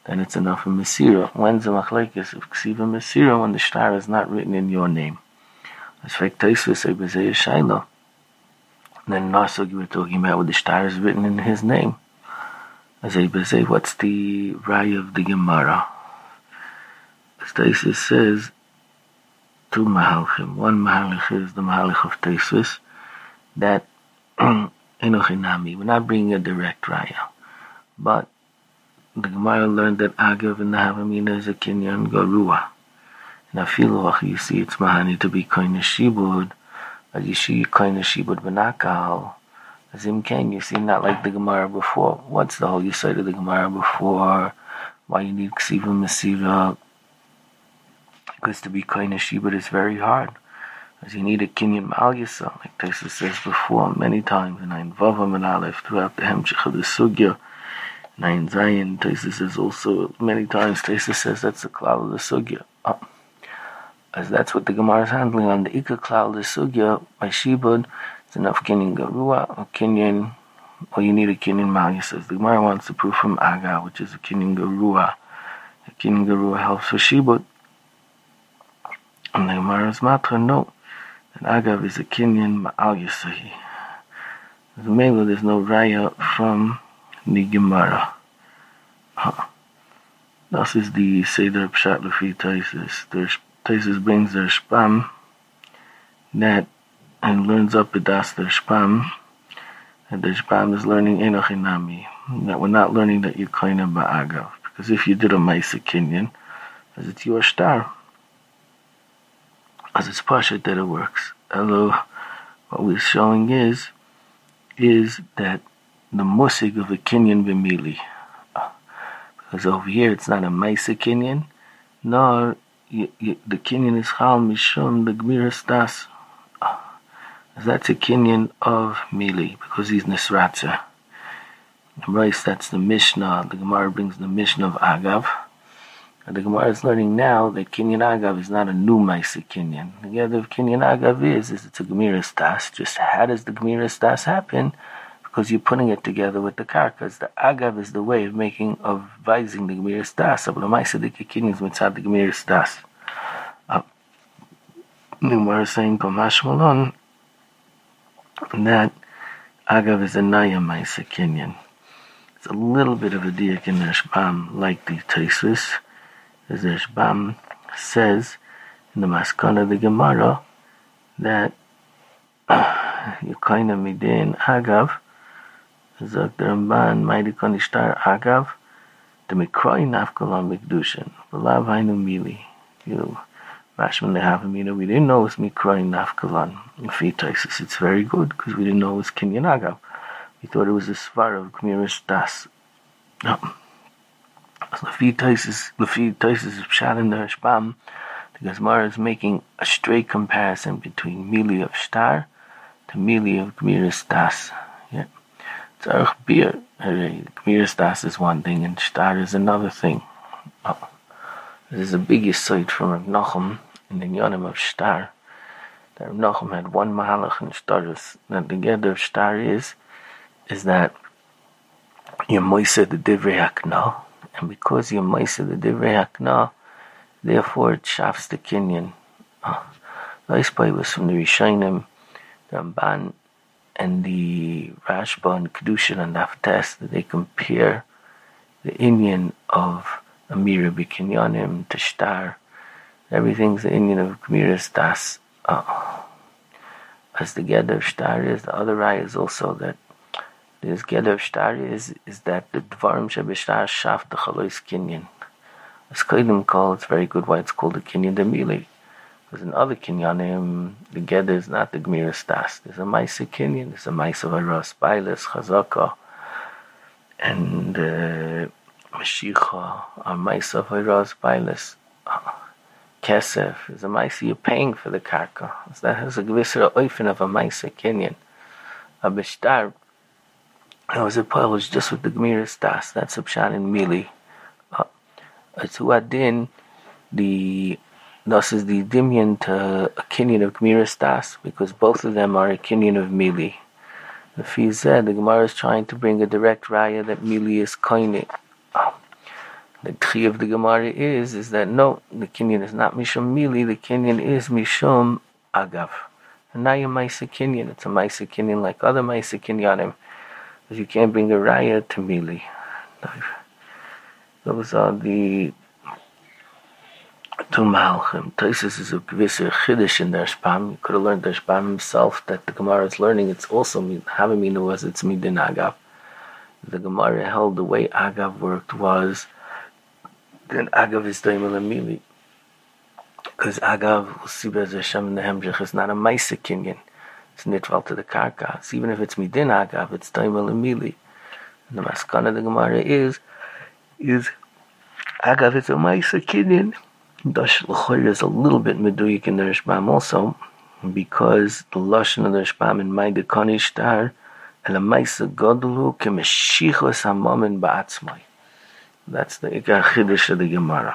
Speaker 2: then it's enough of Mesira. When's the machlekes of Ksiva Mesira? When the star is not written in your name. As fact, Taisvis say Bezei Shaila. Then Nasog, you were talking about when the star is written in his name. As a Bezei, what's the raya of the Gemara? As Taisvis says, two mahalchim. One mahalch is the mahalch of Taisvis, that Enochinami, we're not bringing a direct raya. But the Gemara learned that Agav in the Havamina is a Kinyan Garua. And Afilu, you see it's Mahani to be Koine Shibud, but you see Koine Shibud Benakal. As in Ken, you see not like the Gemara before. What's the whole you said of the Gemara before? Why you need Ksiva Mesira? Because to be Koine Shibud is very hard. As you need a Kinyan Mal Yisa, like Taisa says before many times, and in Vavam and Aleph throughout the Hemshech of the Sugya. Nine Zion, Taisa says also many times, Taisa says that's the cloud of the Sugya. Oh. As that's what the Gemara is handling on the Ika cloud of the Sugya, by Shibud, it's enough Kinyan Garua, or Kinyan, or you need a Kinyan Mal Yisa. The Gemara wants to prove from Aga, which is a Kinyan Garua. A Kinyan Garua helps for Shibud. And the Gemara's Matra, no. And Agav is a Kinyan Ma'al Yasahi. As a Mela, there's no Raya from the Gemara. Huh. This is the Seder Pshat Lefi Taisis. Taisis brings their Shpam that and learns up Edas their Shpam. And their Shpam is learning Enochinami. That we're not learning that you're Koine Ba'agav. Because if you did a Maisa Kinyan, as it's your star. As it's Pashat that it works. Although what we're showing is is that the musig of a Kinyan b'mili. Because over here it's not a Maisa Kinyan, nor you, you, the Kinyan is Chal Mishum the Gemiras Das. That's a Kinyan of Mili, because he's Nisratza. Right, that's the Mishnah. The Gemara brings the Mishnah of Agav. And the Gemara is learning now that Kinyan Agav is not a new Maisa Kinyan. The other of Kinyan Agav is, is it's a Gemiras Das. Just how does the Gemiras Das happen? Because you're putting it together with the Karkas. The Agav is the way of making, of vising the Gemiras Das. But the Maisa the Kinyan is mitzad the Gemiras Das. Uh, the Gemara is saying, Gomash Malon, that Agav is a Naya Maisa Kinyan. It's a little bit of a diak in the Shbam, like the Taisus. As the Shbam says in the Maskana of the Gemara that Yukaina Midin Agav Zok the Ramban Maidi Konishtar Agav the Mikroi Nafkalam Mikdushin V'lav Hainu Mili. You Rashman Lehavamina, we didn't know it was Mikroi Nafkalan. If Taisus, it's very good because we didn't know it was Kinyan Agav. We thought it was a Svar of Gemiras Das. No. Lefi Taisis, Lefi Taisis of Pshat in the Rashbam, the Gemara is making a straight comparison between Mili of Shtar to Mili of Gemiras Das. Yeah. Tzarech Bir, Gemiras Das is one thing and Shtar is another thing. Oh. There's a big yisoid from Rav Nachum in the Yonim of Shtar. That Rav Nachum had one mahalach in Shtaris. That the get of Shtar is, is that you're moisa the divrei hakna, and because you're moisa the divrei hakna, therefore it shafts the Kinyan. Uh, the Ispay was from the Rishonim, the Ramban, and the Rashba and Kedushin and Naftes, that they compare the Inyan of Amira B'Kinyanim to Shtar. Everything's the Inyan of Gemiras Das. Uh, as the Geder of Shtar is, the other eye is also that this Geder of Shtar is, is that the Dvarim Shebishtar Shaft the Chalois Kinyan. As Kodim call, it's very good why it's called the Kinyan Demili. Because in other Kinyanim, the Geder is not the Gemiras Das. There's a Maisa Kinyan, there's a Maisa Varas, Bailes, Chazaka, and uh, Mashicha, a Maisa Varas, Bailes. Uh, Kesef is a Maisa you're paying for the Karka. So that has a Gvisra Oifen of a Maisa Kinyan. A Bishtar, it was a Polish just with the Gemiras Das. That's a Pshat in Mili. Uh, to Adin, the Thus is the Dimyan to a Kinyan of Gemiras Das, because both of them are a Kinyan of Mili. The Fizeh, the Gemara is trying to bring a direct raya that Mili is Koine. The key of the Gemara is is that no, the kinyan is not mishum mili. The kinyan is mishum agav. And now you're Maisa Kinyan. It's a Maisa Kinyan like other Maisa Kinyanim. Because you can't bring a Raya to Mili. Those are the two Malchim. Taisus is a Gvisir Chiddush in the Rashbam. You could have learned the Rashbam himself that the Gemara is learning. It's also, Havamina was, it's Midin Agav. The Gemara held the way Agav worked was, then Agav is Daimel and Mili. Because Agav, we'll see Bez Hashem in the Hemshech, is not a Maisa Kinyan. It's nitval to the Karka. So even if it's Midin Agav, it's Daimel and Mili. And the Maskana of the Gemara is, is Agav is a Maisa Kinyan. Dash L'choyer is a little bit Meduyik in the Rashbam also, because the Lashon of the Rashbam in Maida Kani Shtar, El Maisa Godlu Kemeshichos Hamamin Ba'atzmai. That's the Ikar Chiddush of the Gemara.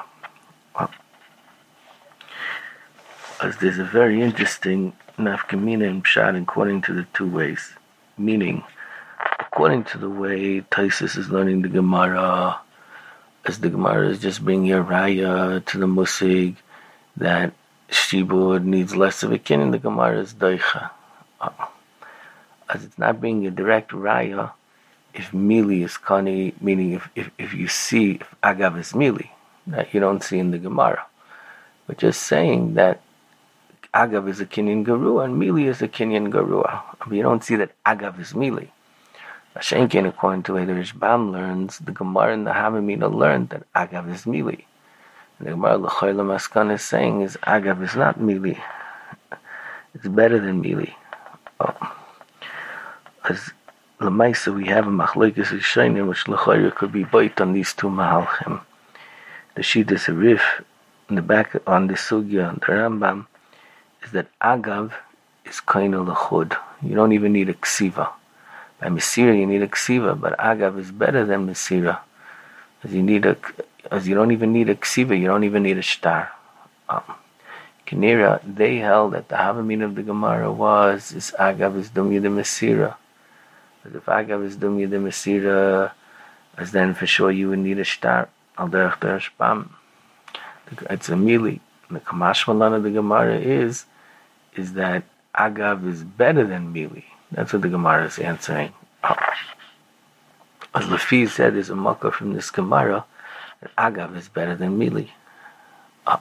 Speaker 2: As there's a very interesting nafkamina in Pshat according to the two ways. Meaning, according to the way Taisus is learning the Gemara, as the Gemara is just bringing a raya to the musig, that shibud needs less of a kinyan, the Gemara is daicha. As it's not bringing a direct raya, if mili is kani, meaning if, if, if you see if agav is mili, that you don't see in the Gemara. But just saying that Agav is a Kinyan Garua and Mili is a Kinyan Garua. But you don't see that Agav is Mili. Shenkin, according to the Rishbam learns, the Gemara and the Havamina learned that Agav is Mili. And the Gemara L'choyle Maskan is saying is Agav is not Mili. It's better than Mili. Oh. As L'maisa we have a Machlokes Rishonim which L'choyle could be bait on these two Mahalchim. The Shittas Arif in the back on the Sugya and the Rambam is that Agav is kind of l'chud. You don't even need a ksiva. By Mesira you need a ksiva, but Agav is better than Mesira. As you need a, as you don't even need a ksiva, you don't even need a shtar. Um, Kinera, they held that the Havamin of the Gemara was is Agav is dumya the Mesira. As if Agav is dumya the Mesira, as then for sure you would need a shtar. Al derech derech bam. It's a mili. The Kamash Malan of the Gemara is, is that Agav is better than Mili. That's what the Gemara is answering. Oh. As Lafi said, there's a makkah from this Gemara that Agav is better than Mili. Oh.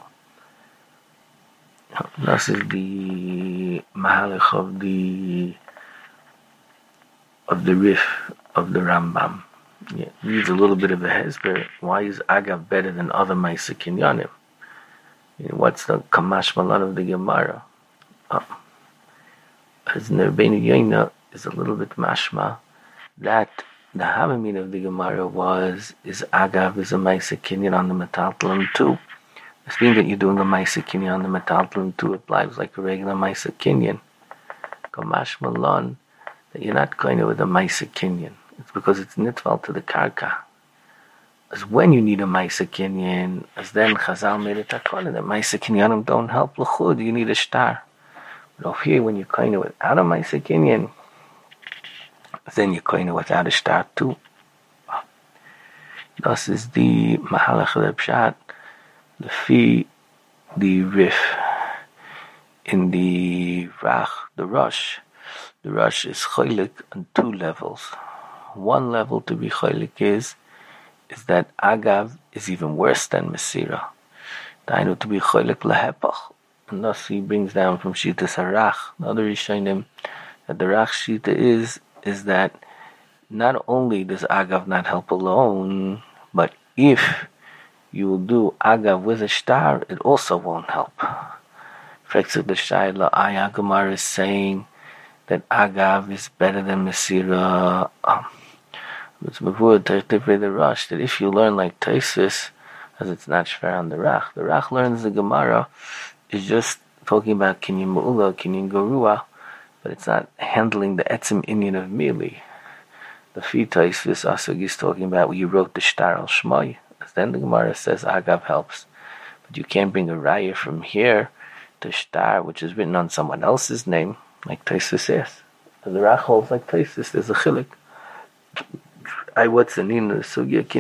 Speaker 2: This is the Mahalach of the of the Rif of the Rambam. Yeah, needs a little bit of a hesper. Why is Agav better than other Maisa Kinyanim? What's the Kamash Malan of the Gemara? Oh. As Nerbeinu Yoina is a little bit mashma that the Havamin of the Gemara was is Agav is a Maisa Kinyan on the Metaltalim too. This means that you're doing a Maisa Kinyan on the Metaltalim too. It lives like a regular Maisa Kinyan. Kamash Malan that you're not going with a Maisa Kinyan. It's because it's nitval to the Karka. As when you need a Maisa Kinyan, as then Chazal made a takana that Maisa Kinyanim don't help l'chud, you need a shtar. But over here, when you're kind of without a Maisa Kinyan, then you're kind of without a shtar too. This is the Mahalach of the Pshat, the Fi, the Rif, in the Rach, the Rush. The Rush is cholik on two levels. One level to be cholik is is that Agav is even worse than Mesira. Dainu to be cholik lahepach. And thus he brings down from Shita Sarach, the other Rishonim, that the Rach Shita is, is that not only does Agav not help alone, but if you will do Agav with a shtar, it also won't help. Frexik the Shaila Aya Gemara is saying that Agav is better than Mesira. Um, It's before the Rush that if you learn like Taisus, as it's not shver on the Rach, the Rach learns the Gemara is just talking about Kinyan Mu'ula, Kinyan Garua, but it's not handling the Etzim Inyan of Mili. The Fi Taisus Asug is talking about where you wrote the Shtar al Shmai, as then the Gemara says Agav helps. But you can't bring a raya from here to Shtar, which is written on someone else's name, like Taisus says. As the Rach holds like Taisus, there's a chilik. I what's the name of the sugya kinyan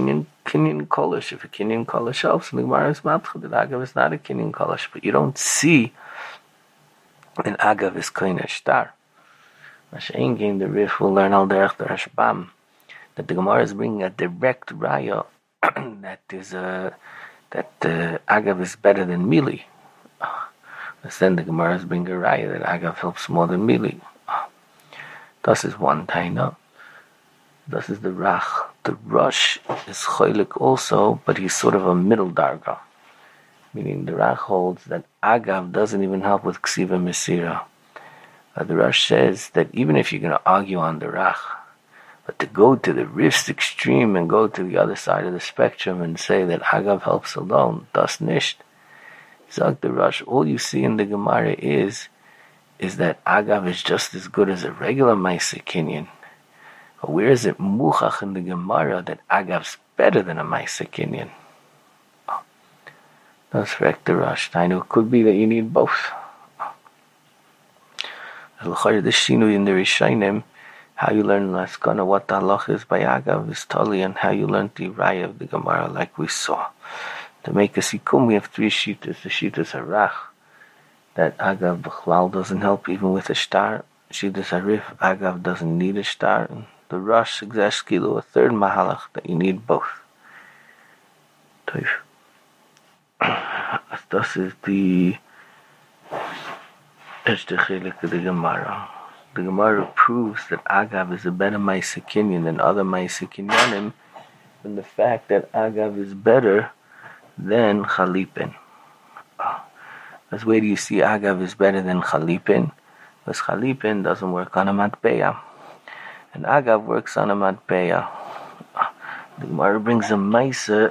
Speaker 2: Kinyan Kolish. If a Kinyan Kolish helps, and the Gemara is matcha that Agav is not a Kinyan Kolish, but you don't see an Agav is Koine Shtar. Mashain game the Rif will learn al derech der Hashbam that the Gemara is bringing a direct raya that is a that uh, Agav is better than Mili. But then the Gemara is bringing a raya that Agav helps more than Mili. This is one taina. This is the Rach. The Rosh is Cholik also, but he's sort of a middle darga. Meaning the Rach holds that Agav doesn't even help with Ksiva Mesira. Uh, the Rosh says that even if you're going to argue on the Rach, but to go to the Rif's extreme and go to the other side of the spectrum and say that Agav helps alone, das nicht. Zog the Rosh, all you see in the Gemara is, is that Agav is just as good as a regular Maisa Kinyan. But where is it Muchach in the Gemara that Agav's better than a Maisa Kinyan? Oh. That's correct, the Rosh. I know it could be that you need both. The Shinui in the Rishonim, how you learn Laskana, what the halach is by Agav is totally on how you learn the Raya of the Gemara, like we saw. To make a Sikum, we have three Shitas. The Shitas Harach, that Agav B'chlal doesn't help even with a star. Shitas Harif, Agav doesn't need a star. And the Rosh suggests Kilo, a third Mahalach, that you need both. This is the Eshdechelik of the Gemara. The Gemara proves that Agav is a better Maisa Kinyan than other Maisa Kinyanim, from the fact that Agav is better than Chalipin. Because where do you see Agav is better than Chalipin? Because Chalipin doesn't work on a Matbeya, and Agav works on a Matbeya. The Gemara brings a Maisa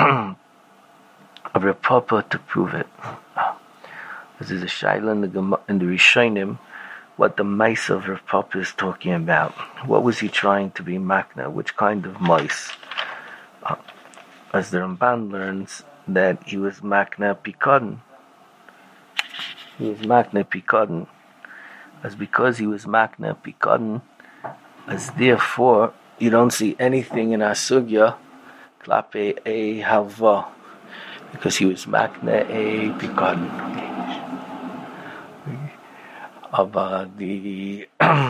Speaker 2: of Reb Papa to prove it. This is a Shaila in the, in the Rishonim, what the mice of Rav Papa is talking about. What was he trying to be makna? Which kind of mice? Uh, as the Ramban learns that he was makna pikadon. He was makna pikadon. As because he was makna pikadon, as therefore you don't see anything in Asugya klape a halva, because he was makna a pikadon. About the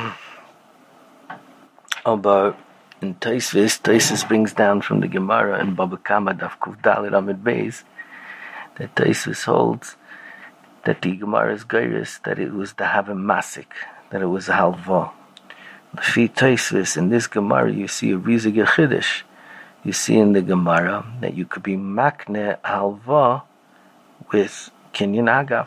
Speaker 2: about in Taisvis, Taisvis brings down from the Gemara and Baba Kama Daf Kuf Dalet Amid Beis that Taisvis holds that the Gemara is geiris, that it was the Havim Masik, that it was a halva. The Fi Taisvis in this Gemara you see a rizig chiddush. You see in the Gemara that you could be makne halva with Kinyan Agav.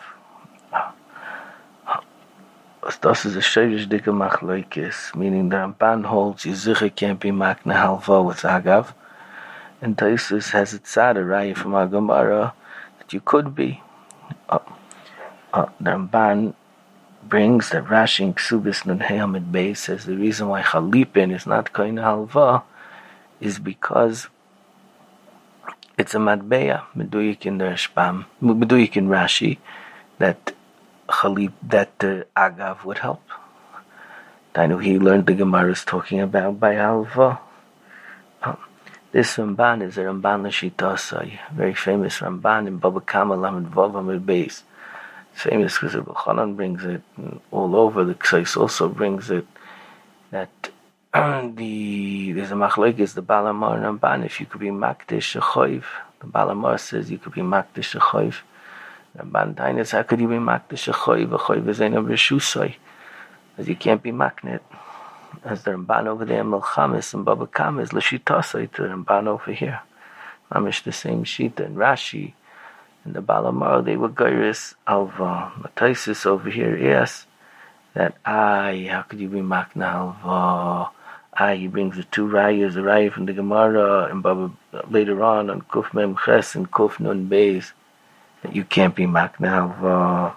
Speaker 2: Das is a shayrish dika machloikis, meaning the Ramban holds Yizucha can't be makna halva with Agav, and Taisus has its side a raya from our Gemara that you could be. Uh, uh, the Ramban brings that Rashi in Ksubis Nun Hayamid Beis says the reason why Chalipin is not koine halva is because it's a matbeya, meduyik in the Rashbam, meduyik in Rashi, that Chalip, that uh, Agav would help. I know he learned the Gemara is talking about by Alva. Um, this Ramban is a Ramban Lashitasa, very famous Ramban in Baba Kama Lamed Vav Amid Beis. It's famous because Rebbe Chanan brings it all over. The Ksais also brings it. That uh, the there's a machlek is the Balamar Ramban. If you could be Makdish Shechoiv, the Balamar says you could be Makdish Shechoiv. Ramban Tainis, how could you be Makdish Shechoiv? A Choiv is ein Reshusai, as you can't be Maknet. As the Ramban over there, Melchamis and Baba Kama is Lashitasai to the Ramban over here. Mamish the same Shita and Rashi and the Balamar, they were Gairis Alva. Mataisis over here, yes, that I, how could you be Makna Alva? I, he brings the two rayas, the raya from the Gemara and Baba later on on Kuf Mem Ches and Kuf Nun Beis, that you can't be Makna Alva.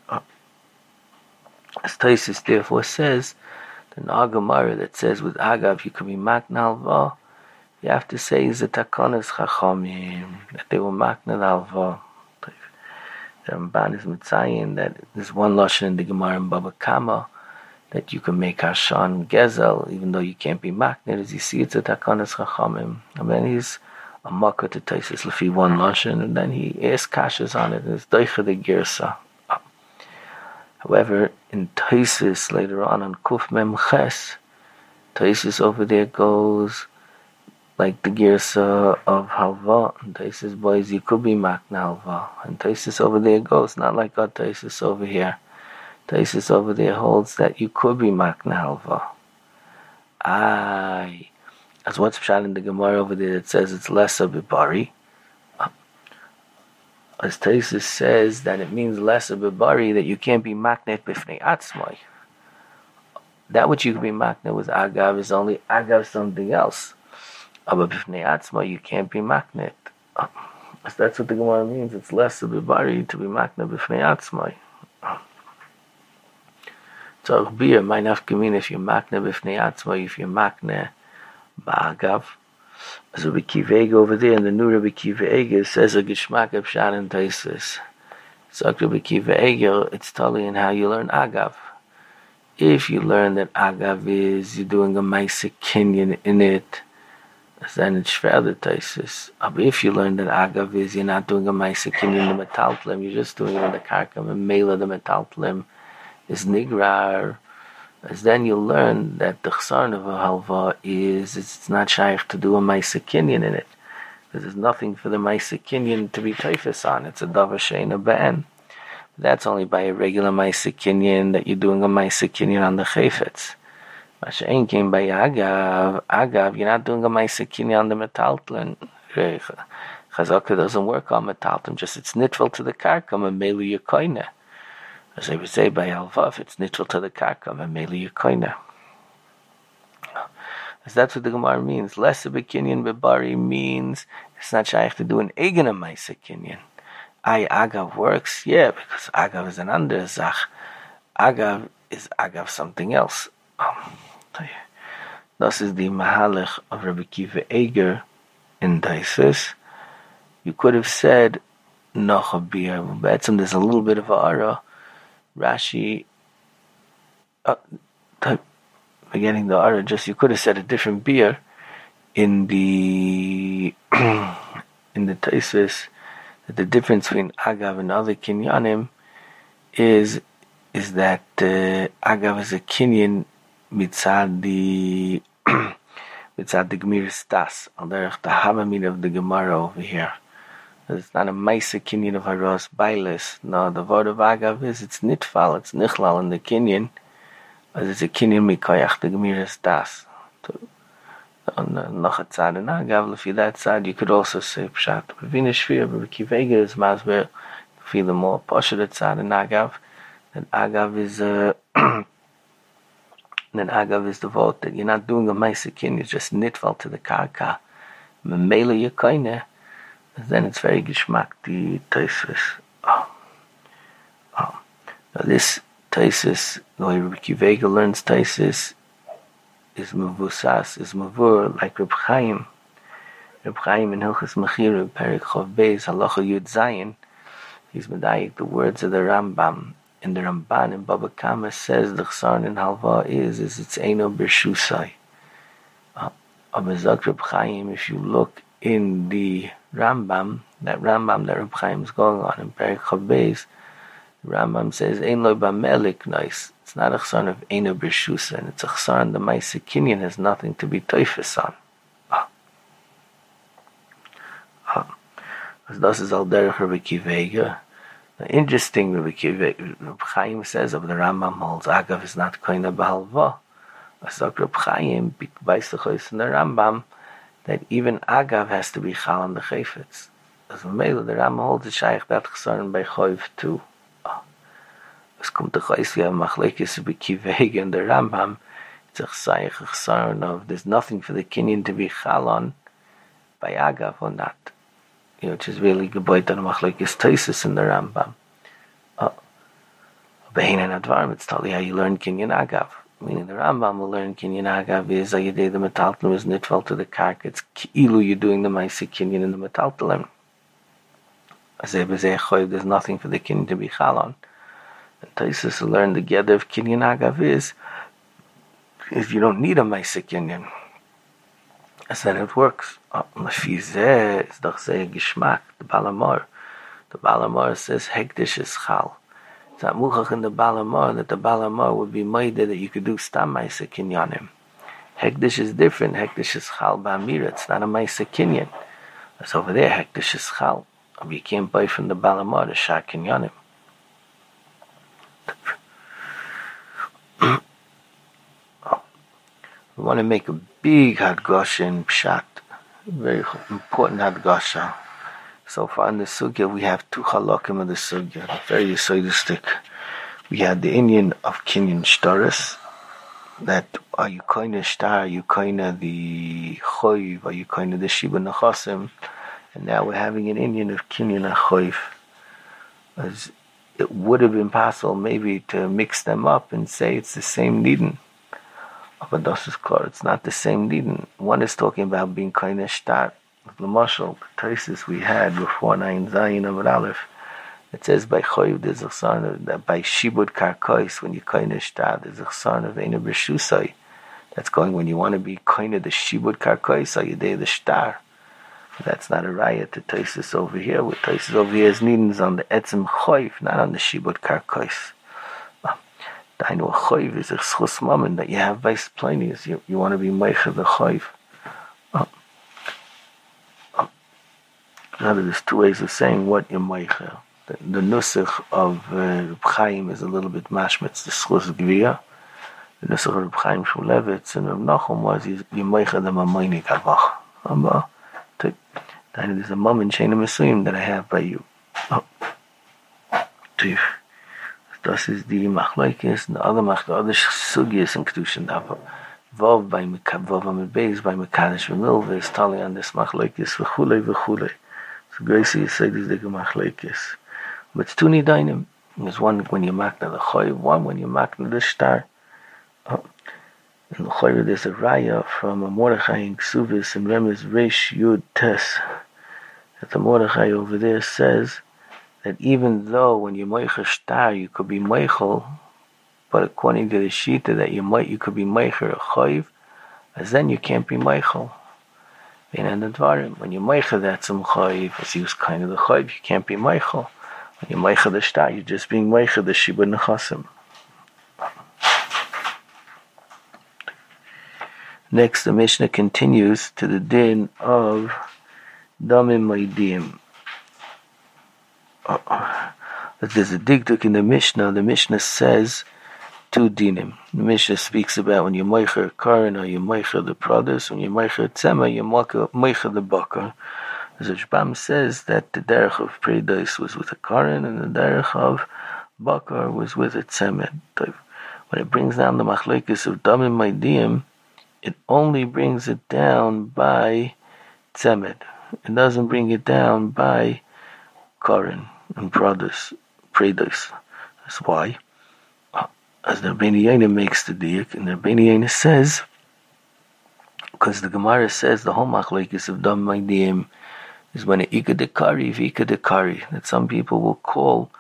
Speaker 2: As Taisis therefore says, the Nagamara that says with Agav you can be Makna Alva, you have to say is the Takonas Chachamim, that they were Makna Alva. The Ramban is Mitzayin that there's one Lashon in the Gemara in Baba Kama that you can make Hashan Gezel, even though you can't be Makna, as you see it's a Takonas Chachamim. And then he's a makkah to Taisus lefi one lashon, and then he asks kashas on it, and it's doicha the girsa. However, in Taisus later on on Kuf Mem Ches, Taisus over there goes like the girsa of halva, and Taisus boys you could be makna halva, and Taisus over there goes not like our Taisus over here. Taisus over there holds that you could be makna halva. Aye. As what's pshat in the Gemara over there, it says it's lessa bibari. As Taisus says that it means lessa bibari, that you can't be maknet b'fnei atzmai. That which you can be maknet with agav is only agav something else. But b'fnei atzmai you can't be maknet. As that's what the Gemara means. It's lessa bibari to be maknet b'fnei atzmai. So beer might not mean if you're maknet b'fnei atzmai, if you're maknet ba'agav. So Rabbi Akiva Eiger over there in the new Rabbi Akiva Eiger says a geshmak of pshat and taisis. So Rabbi Akiva Eiger, it's totally in how you learn agav. If you learn that agav is you're doing a ma'aseh kinyan in it, then it's further taisis. But if you learn that agav is you're not doing a ma'aseh kinyan in the metaltlem, you're just doing it in the karkam, and mela the metaltlem is nigrar, as then you'll learn that the chsarn of a halva is it's not shaykh to do a ma'aseh kinyan in it, because there's nothing for the ma'aseh kinyan to be teifus on. It's a davar she'eino ba'en. That's only by a regular ma'aseh kinyan that you're doing a ma'aseh kinyan on the chayfetz. Masha'en came by agav. Agav, you're not doing a ma'aseh kinyan on the metaltlin. Chazaka doesn't work on metaltlin, just it's nitful to the karkam and melu yakoineh. As I would say by halva, if it's neutral to the karkam and meli yakoina. As that's what the Gemara means. Lessa b'kinyan b'bari means it's not shaykh to do an egena ma'aseh kinyan. Ay agav works, yeah, because agav is an under zach. Agav is agav something else. Um, this is the mahalech of Rabbi Akiva Eiger in Taisus. You could have said nocha bia, but there's a little bit of a ara. Rashi, uh, type, forgetting the order, just you could have said a different beer in the in the Taisus, that the difference between agav and other kinyanim is is that uh, agav is a kinyan mitzad the mitzad the gemir stas, al derech the hamamin of the Gemara over here. It's not a ma'aseh kinyan of haros bailis. No, the word of agav is it's nitfal, it's nichlal in the kinyan, as it's a kinyan mikoyach the gemiras das. On the nachat side and agav, if you that side, you could also say pshat. But Vina Shvir, but Akiva Eiger is masber, feel the more poshet side and agav. That agav is uh, then agav is the vote that you're not doing a ma'aseh kinyan, it's just nitfal to the karka. Memela yakoineh. Then it's very gishmak, the Taisus. Oh. Oh. Now this Taisus, the way Rabbi Akiva Eiger learns Taisus, is mavusas, is mavur, like Reb Chaim. Reb Chaim in Hilchas Mechira, Perik Chov Beis, Halacha Yud Zayin, he's medayik the words of the Rambam. And the Ramban in Baba Kama says the chsarn in halva is, is it's eino b'rshusai. Abazak Reb Chaim, if you look in the Rambam, that Rambam that Reb Chaim is going on in Perik Chov Beis, the Rambam says ein lo b'melik nice. It's not a chsarn of eino b'rshusa, and it's a chsarn the ma'aseh kinyan has nothing to be teifus on. Ah. Ah. Das is al derech Rabbi Akiva Eiger. Interesting, Rabbi Akiva Reb Chaim says of the Rambam holds agav is not koina b'halva. As Reb Chaim b'baysechois in the Rambam that even agav has to be chal on the chayfetz. As a male, the Rambam holds the shaykh that chsarn by choiv too. Es kommt the chayis we have machlekes Rabbi Akiva Eiger and the Rambam. It's a chsayich chsarn of there's nothing for the kinyan to be chal on by agav or not. You know, which is really geboit on machlekes Taisus in the Rambam. Behin and advarim, it's totally how you learn kinyan agav. Meaning the Rambam will learn kinyan agav is ayidei the metaltalem is nitfal to the kark. It's ki'ilu you're doing the ma'aseh kinyan in the metaltalem. Azeh b'zeh choy, there's nothing for the kinyan to be chal on. And Taisus will learn the gather of kinyan agav is if you don't need a ma'aseh kinyan. I said it works. Lefi zeh is doch sehr Geschmack. The Balamar. The Balamar says hektish is chal. It's not muchach in the Balamar that the Balamar would be made that you could do stam ma'ase kinyanim. Hektish is different. Hektish is chal ba'amira. It's not a ma'ase kinyan. That's over there. Hektish is chal. You can't buy from the Balamar the shah kinyanim. We want to make a big hadgasha in Pshat, very important hadgasha. So far in the sugya, we have two halakim of the sugya, very yesodistic. We had the Indian of Kinyan Shtaris, that are you kind of star, are you kind of the choiv, are you kind of the shiba nechasim, and now we're having an Indian of Kinyan Achoiv. As it would have been possible maybe to mix them up and say it's the same nidin. But das is clear, it's not the same nidin. One is talking about being kind of star. The marshal, the thesis we had before nine Zayin of Aleph, it says by Choiv there's a sign of that by Shibud Karkois, when you kind of star, there's a sign of Eina B'Shusai. That's going when you want to be kind of the Shibud Karkois, are you there the star? That's not a raya to thesis over here. With thesis over here is nidins on the Etzem Choiv, not on the Shibud Karkois. I know a choiv is a schus mammon that you have by Plinius. You, you want to be meicher the choiv. Oh. Oh. Now there's two ways of saying what you're meicher. The, the nusach of uh, Reb Chaim is a little bit mashmitz the schus gvia. The nusach of Reb Chaim Shmulevitz and Reb Nachum was you meicher the mamaynik avach. Amba. There's a mammon chain of mesuyim that I have by you. Oh. Tief. Das ist die Machlaikis, and the other Machlaikis, the other Sugyas in Kedushin Dava. Vov by Vov Amid Beis by Mekadosh V'Milvah, Tali on this Machlaikis, V'chulei V'chulei. So Gracie you say these the Machlaikis. But it's two Nidainim. There's one when you makna the Choy, one when you makna the Shtar. Oh. In the Choy there's a Raya from a Mordechai in Ksuvis and Remez Reish Yud Tes. That the Mordechai over there says that even though when you meicher star you could be meichel, but according to the shita that you might you could be meicher a choiv, as then you can't be meichel. And the dvarim when you meicher that some choiv, as he was kind of the choiv, you can't be meichel. When you meicher the star, you're just being meicher the shiba nechasim. Next, the Mishnah continues to the din of damim maidim. Uh, there's a digduk in the Mishnah. The Mishnah says two dinim. The Mishnah speaks about when you meicher karin or you meicher the produce. When you meicher tzema, you meicher the bakar. As Rashbam says that the derech of Preidais was with a karin and the derech of bakar was with a tzema. When it brings down the machlekes of damim maidiyim, it only brings it down by tzemed. It doesn't bring it down by karin and brothers, Preidais. That's why. As the Rebbeinu Yonah makes the diak, and the Rebbeinu Yonah says, because the Gemara says the whole machlekes of dam maidiyim is when it ika dekari, vika dekari, that some people will call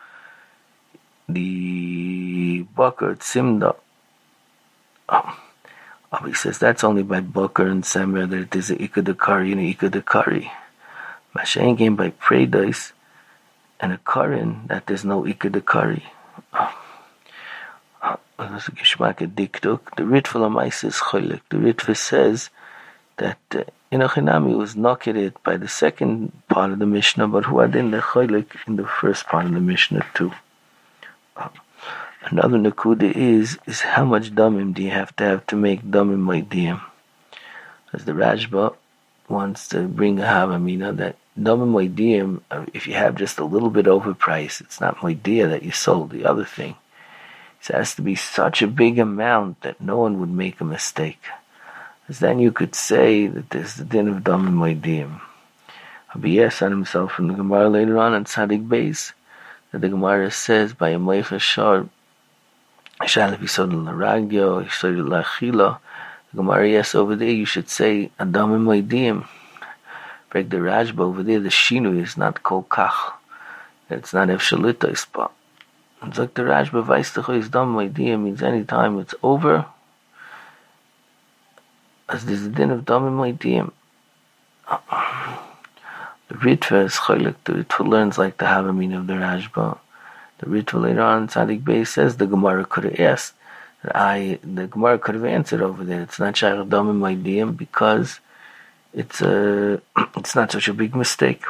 Speaker 2: the bakar tzimda. Oh. Oh, he says that's only by bakar and semer that it is a ika dekari and a ika dekari. Mashayin came by Preidais and a karin that there's no ika dekari. Oh. That's a geshmak a diktuk. The Ritva Lamais is cholik. The Ritva says that uh, Inochinami was knocketed by the second part of the Mishnah, but who had in the cholik in the first part of the Mishnah too. Uh, another nakuda is is how much damim do you have to have to make damim maidiyim? As the Rajba wants to bring a havamina that damim maidiyim, if you have just a little bit overpriced, it's not maidiyah that you sold the other thing. It has to be such a big amount that no one would make a mistake. Because then you could say that there's the din of damim maidiyim. Abiyas on himself in the Gemara later on in Tzadik Beis, that the Gemara says by a meicha shar, shalif yisod l'ragyo, yisod l'achila. The Gemara yes over there you should say damim maidiyim. Break the Rajba over there, the shinu is not kol kach. It's not efshalita spot. It's like the Rajba Vaistach is done maidiyim means anytime it's over, as there's a din of damim maidiyim. The Ritva is chaylik. The Ritva learns like the Havamin of the Rashba. The Ritva later on, Tzadik Bey says the Gemara could have asked. I the Gemara could have answered over there. It's not Shayach Damim Maidiyim because it's a it's not such a big mistake.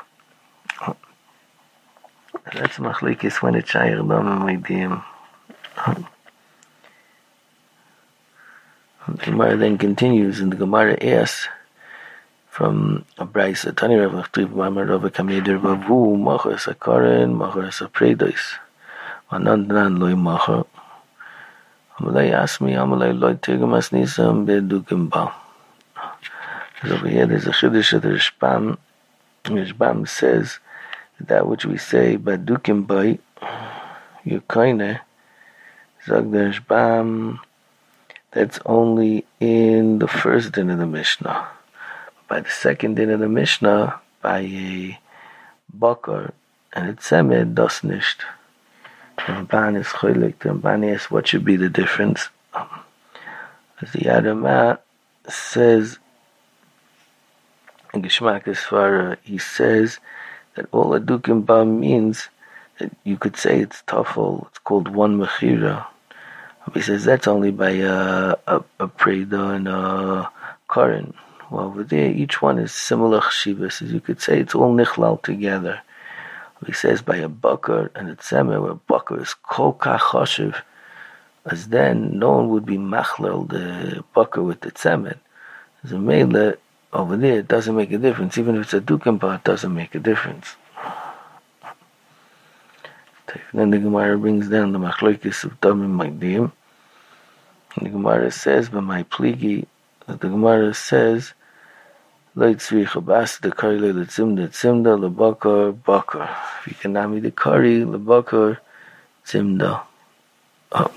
Speaker 2: That's machlekes when it's Shayach Damim Maidiyim. The Gemara then continues, and the Gemara asks from a brayso, Tani Rav Nachtiv Mamar Rav Kameder Bavu Machar Sakarin Machar Sapredis Manandran Loy Machar. Amalei asked me, Amalei Loy Tirgamas Nisam Bedukim Ba. Over here there's a Chiddush of the Rishbam. Rishbam says that which we say Bedukim Ba, Yukaine, Zag the Rishbam, that's only in the first din of the Mishnah. By the second din of the Mishnah, by a bakar and a tzemed, das nicht. The Ramban is cholik. The Ramban asks what should be the difference. As the Adamah says in Geshmak Esfara, he says that all adukim ba means that you could say it's tafel. It's called one mechira. He says that's only by a a, a preda and a karin. Well, over there, each one is similar chshivas. As you could say, it's all nichlal together. He says by a bakar and a tzemer, where bakar is kol kach choshev, as then no one would be machlal the bakar with the tzemer. As a mele, over there, it doesn't make a difference. Even if it's a dukim bar, it doesn't make a difference. Then the Gemara brings down the machlokes of damim magdim. And the Gemara says, by my pligi, the Gemara says, Lo tzricha bas the kari le tzimda tzimda lebakar bakar. If you can nami the kari lebakar tzimda. Um,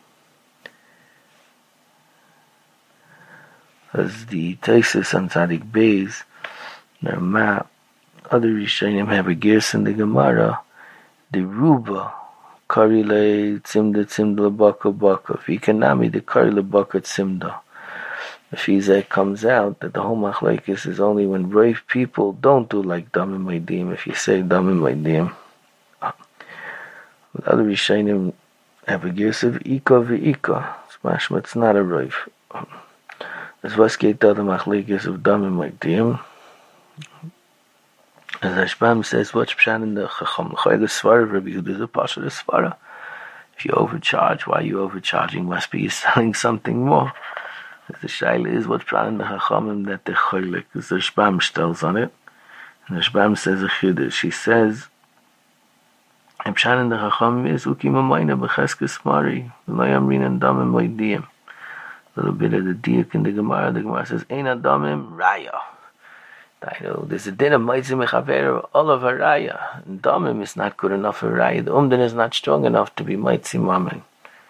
Speaker 2: as the Taisus on Tzadik Beis, Narma, other Rishonim have a guess in the Gemara, the Ruba kari le tzimda tzimda lebakar bakar. If you can nami the kari lebakar tzimda. The Fizeh comes out that the whole machlekes is only when brave people don't do like damim maidim. If you say damim maidim, the other Rishonim have a guess of ika v'ika. It's mashma, it's not a rove. As was geht the machlekes of damim maidim. As Ashbam says, what's pshan in the chacham l'chayla svara Rabbi Yehuda is a pasha svara. If you overcharge, why are you overcharging? Must be you're selling something more. The shaila is what's pshan in the chachamim that the cholik, because the Shbam tells on it, and the Shbam says a chiddush. She says, "And pshan in the chachamim is ukim amayna b'cheskes mari v'lo yamrin and damim loydiyim." A little bit of the diuk in the Gemara. The Gemara says, "Ein adamim raya." I know there's a din of maitzim mechaver all of a raya, and damim is not good enough for raya. The umdin is not strong enough to be maitzim mamen.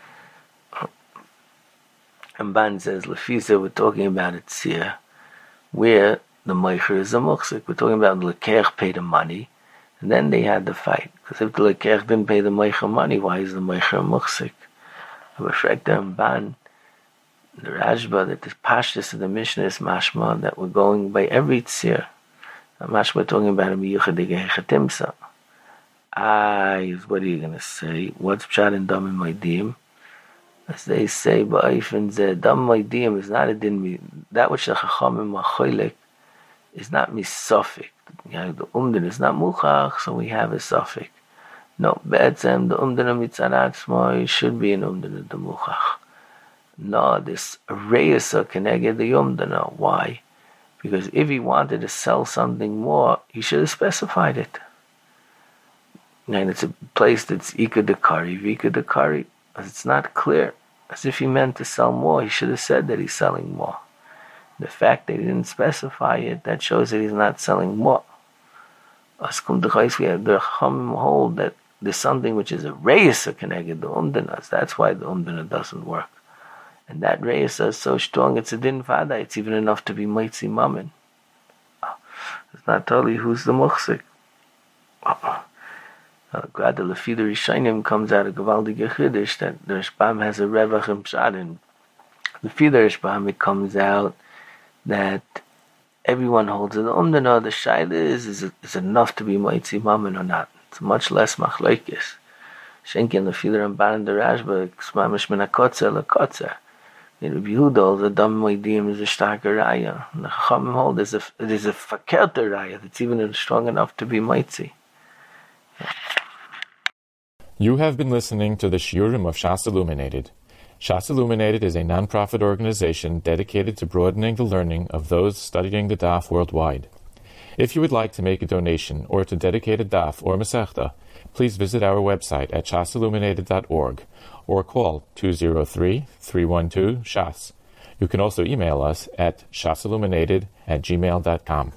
Speaker 2: And Ban says, Lefisa, we're talking about it here, where the Meicher is a muchsik. We're talking about the Lekech pay the money, and then they had the fight. Because if the Lekech didn't pay the Meicher money, why is the Meicher a muchsik? Befrekta and Ban, the Rashba, that the Pashtus of the Mishnah is mashma, that we're going by every tzir. Mashma, we're talking about a miyuchadige hechatimsa. Ah, what are you going to say? What's pshat and dam in my dim? As they say, ba'ifin zeh, dam ma'idim is not a din, that which the chachamim machoilek is not misofik. You know, the umdin is not muchach, so we have a sofik. No, be'etzem, the umdin of mitzaratzma should be an umdin of the muchach. No, this reyesa keneged the umdina. Why? Because if he wanted to sell something more, he should have specified it. And it's a place that's ika dekari, vika dekari, as it's not clear. As if he meant to sell more, he should have said that he's selling more. The fact that he didn't specify it, that shows that he's not selling more. As kum we have the Chachamim hold that there's something which is a reisa connected to umdinas. That's why the umdina doesn't work. And that reisa is so strong, it's a din fada. It's even enough to be maitzi mamin. It's not totally who's the muchsik. Glad the Lefi the Rishonim comes out of Gavaldige Chiddush that the Rishbam has a revach and pshat. And Lefi the Rishbam, it comes out that everyone holds it. Um, the no, the shaila is is it, is it enough to be mitzi mammon or not? It's much less machlokes. Schenken the filer and ban the Rashba, smamish min akotzer la kotzer. In Rabbi Yehuda, the dam moedim is a starker raya. And the Chachamim hold is a there's a fakelter raya that's even strong enough to be mitzi. Yeah.
Speaker 1: You have been listening to the Shiurim of Shas Illuminated. Shas Illuminated is a non-profit organization dedicated to broadening the learning of those studying the Daf worldwide. If you would like to make a donation or to dedicate a Daf or Masechta, please visit our website at shas illuminated dot org or call two zero three, three one two, S H A S. You can also email us at shasilluminated at gmail dot com.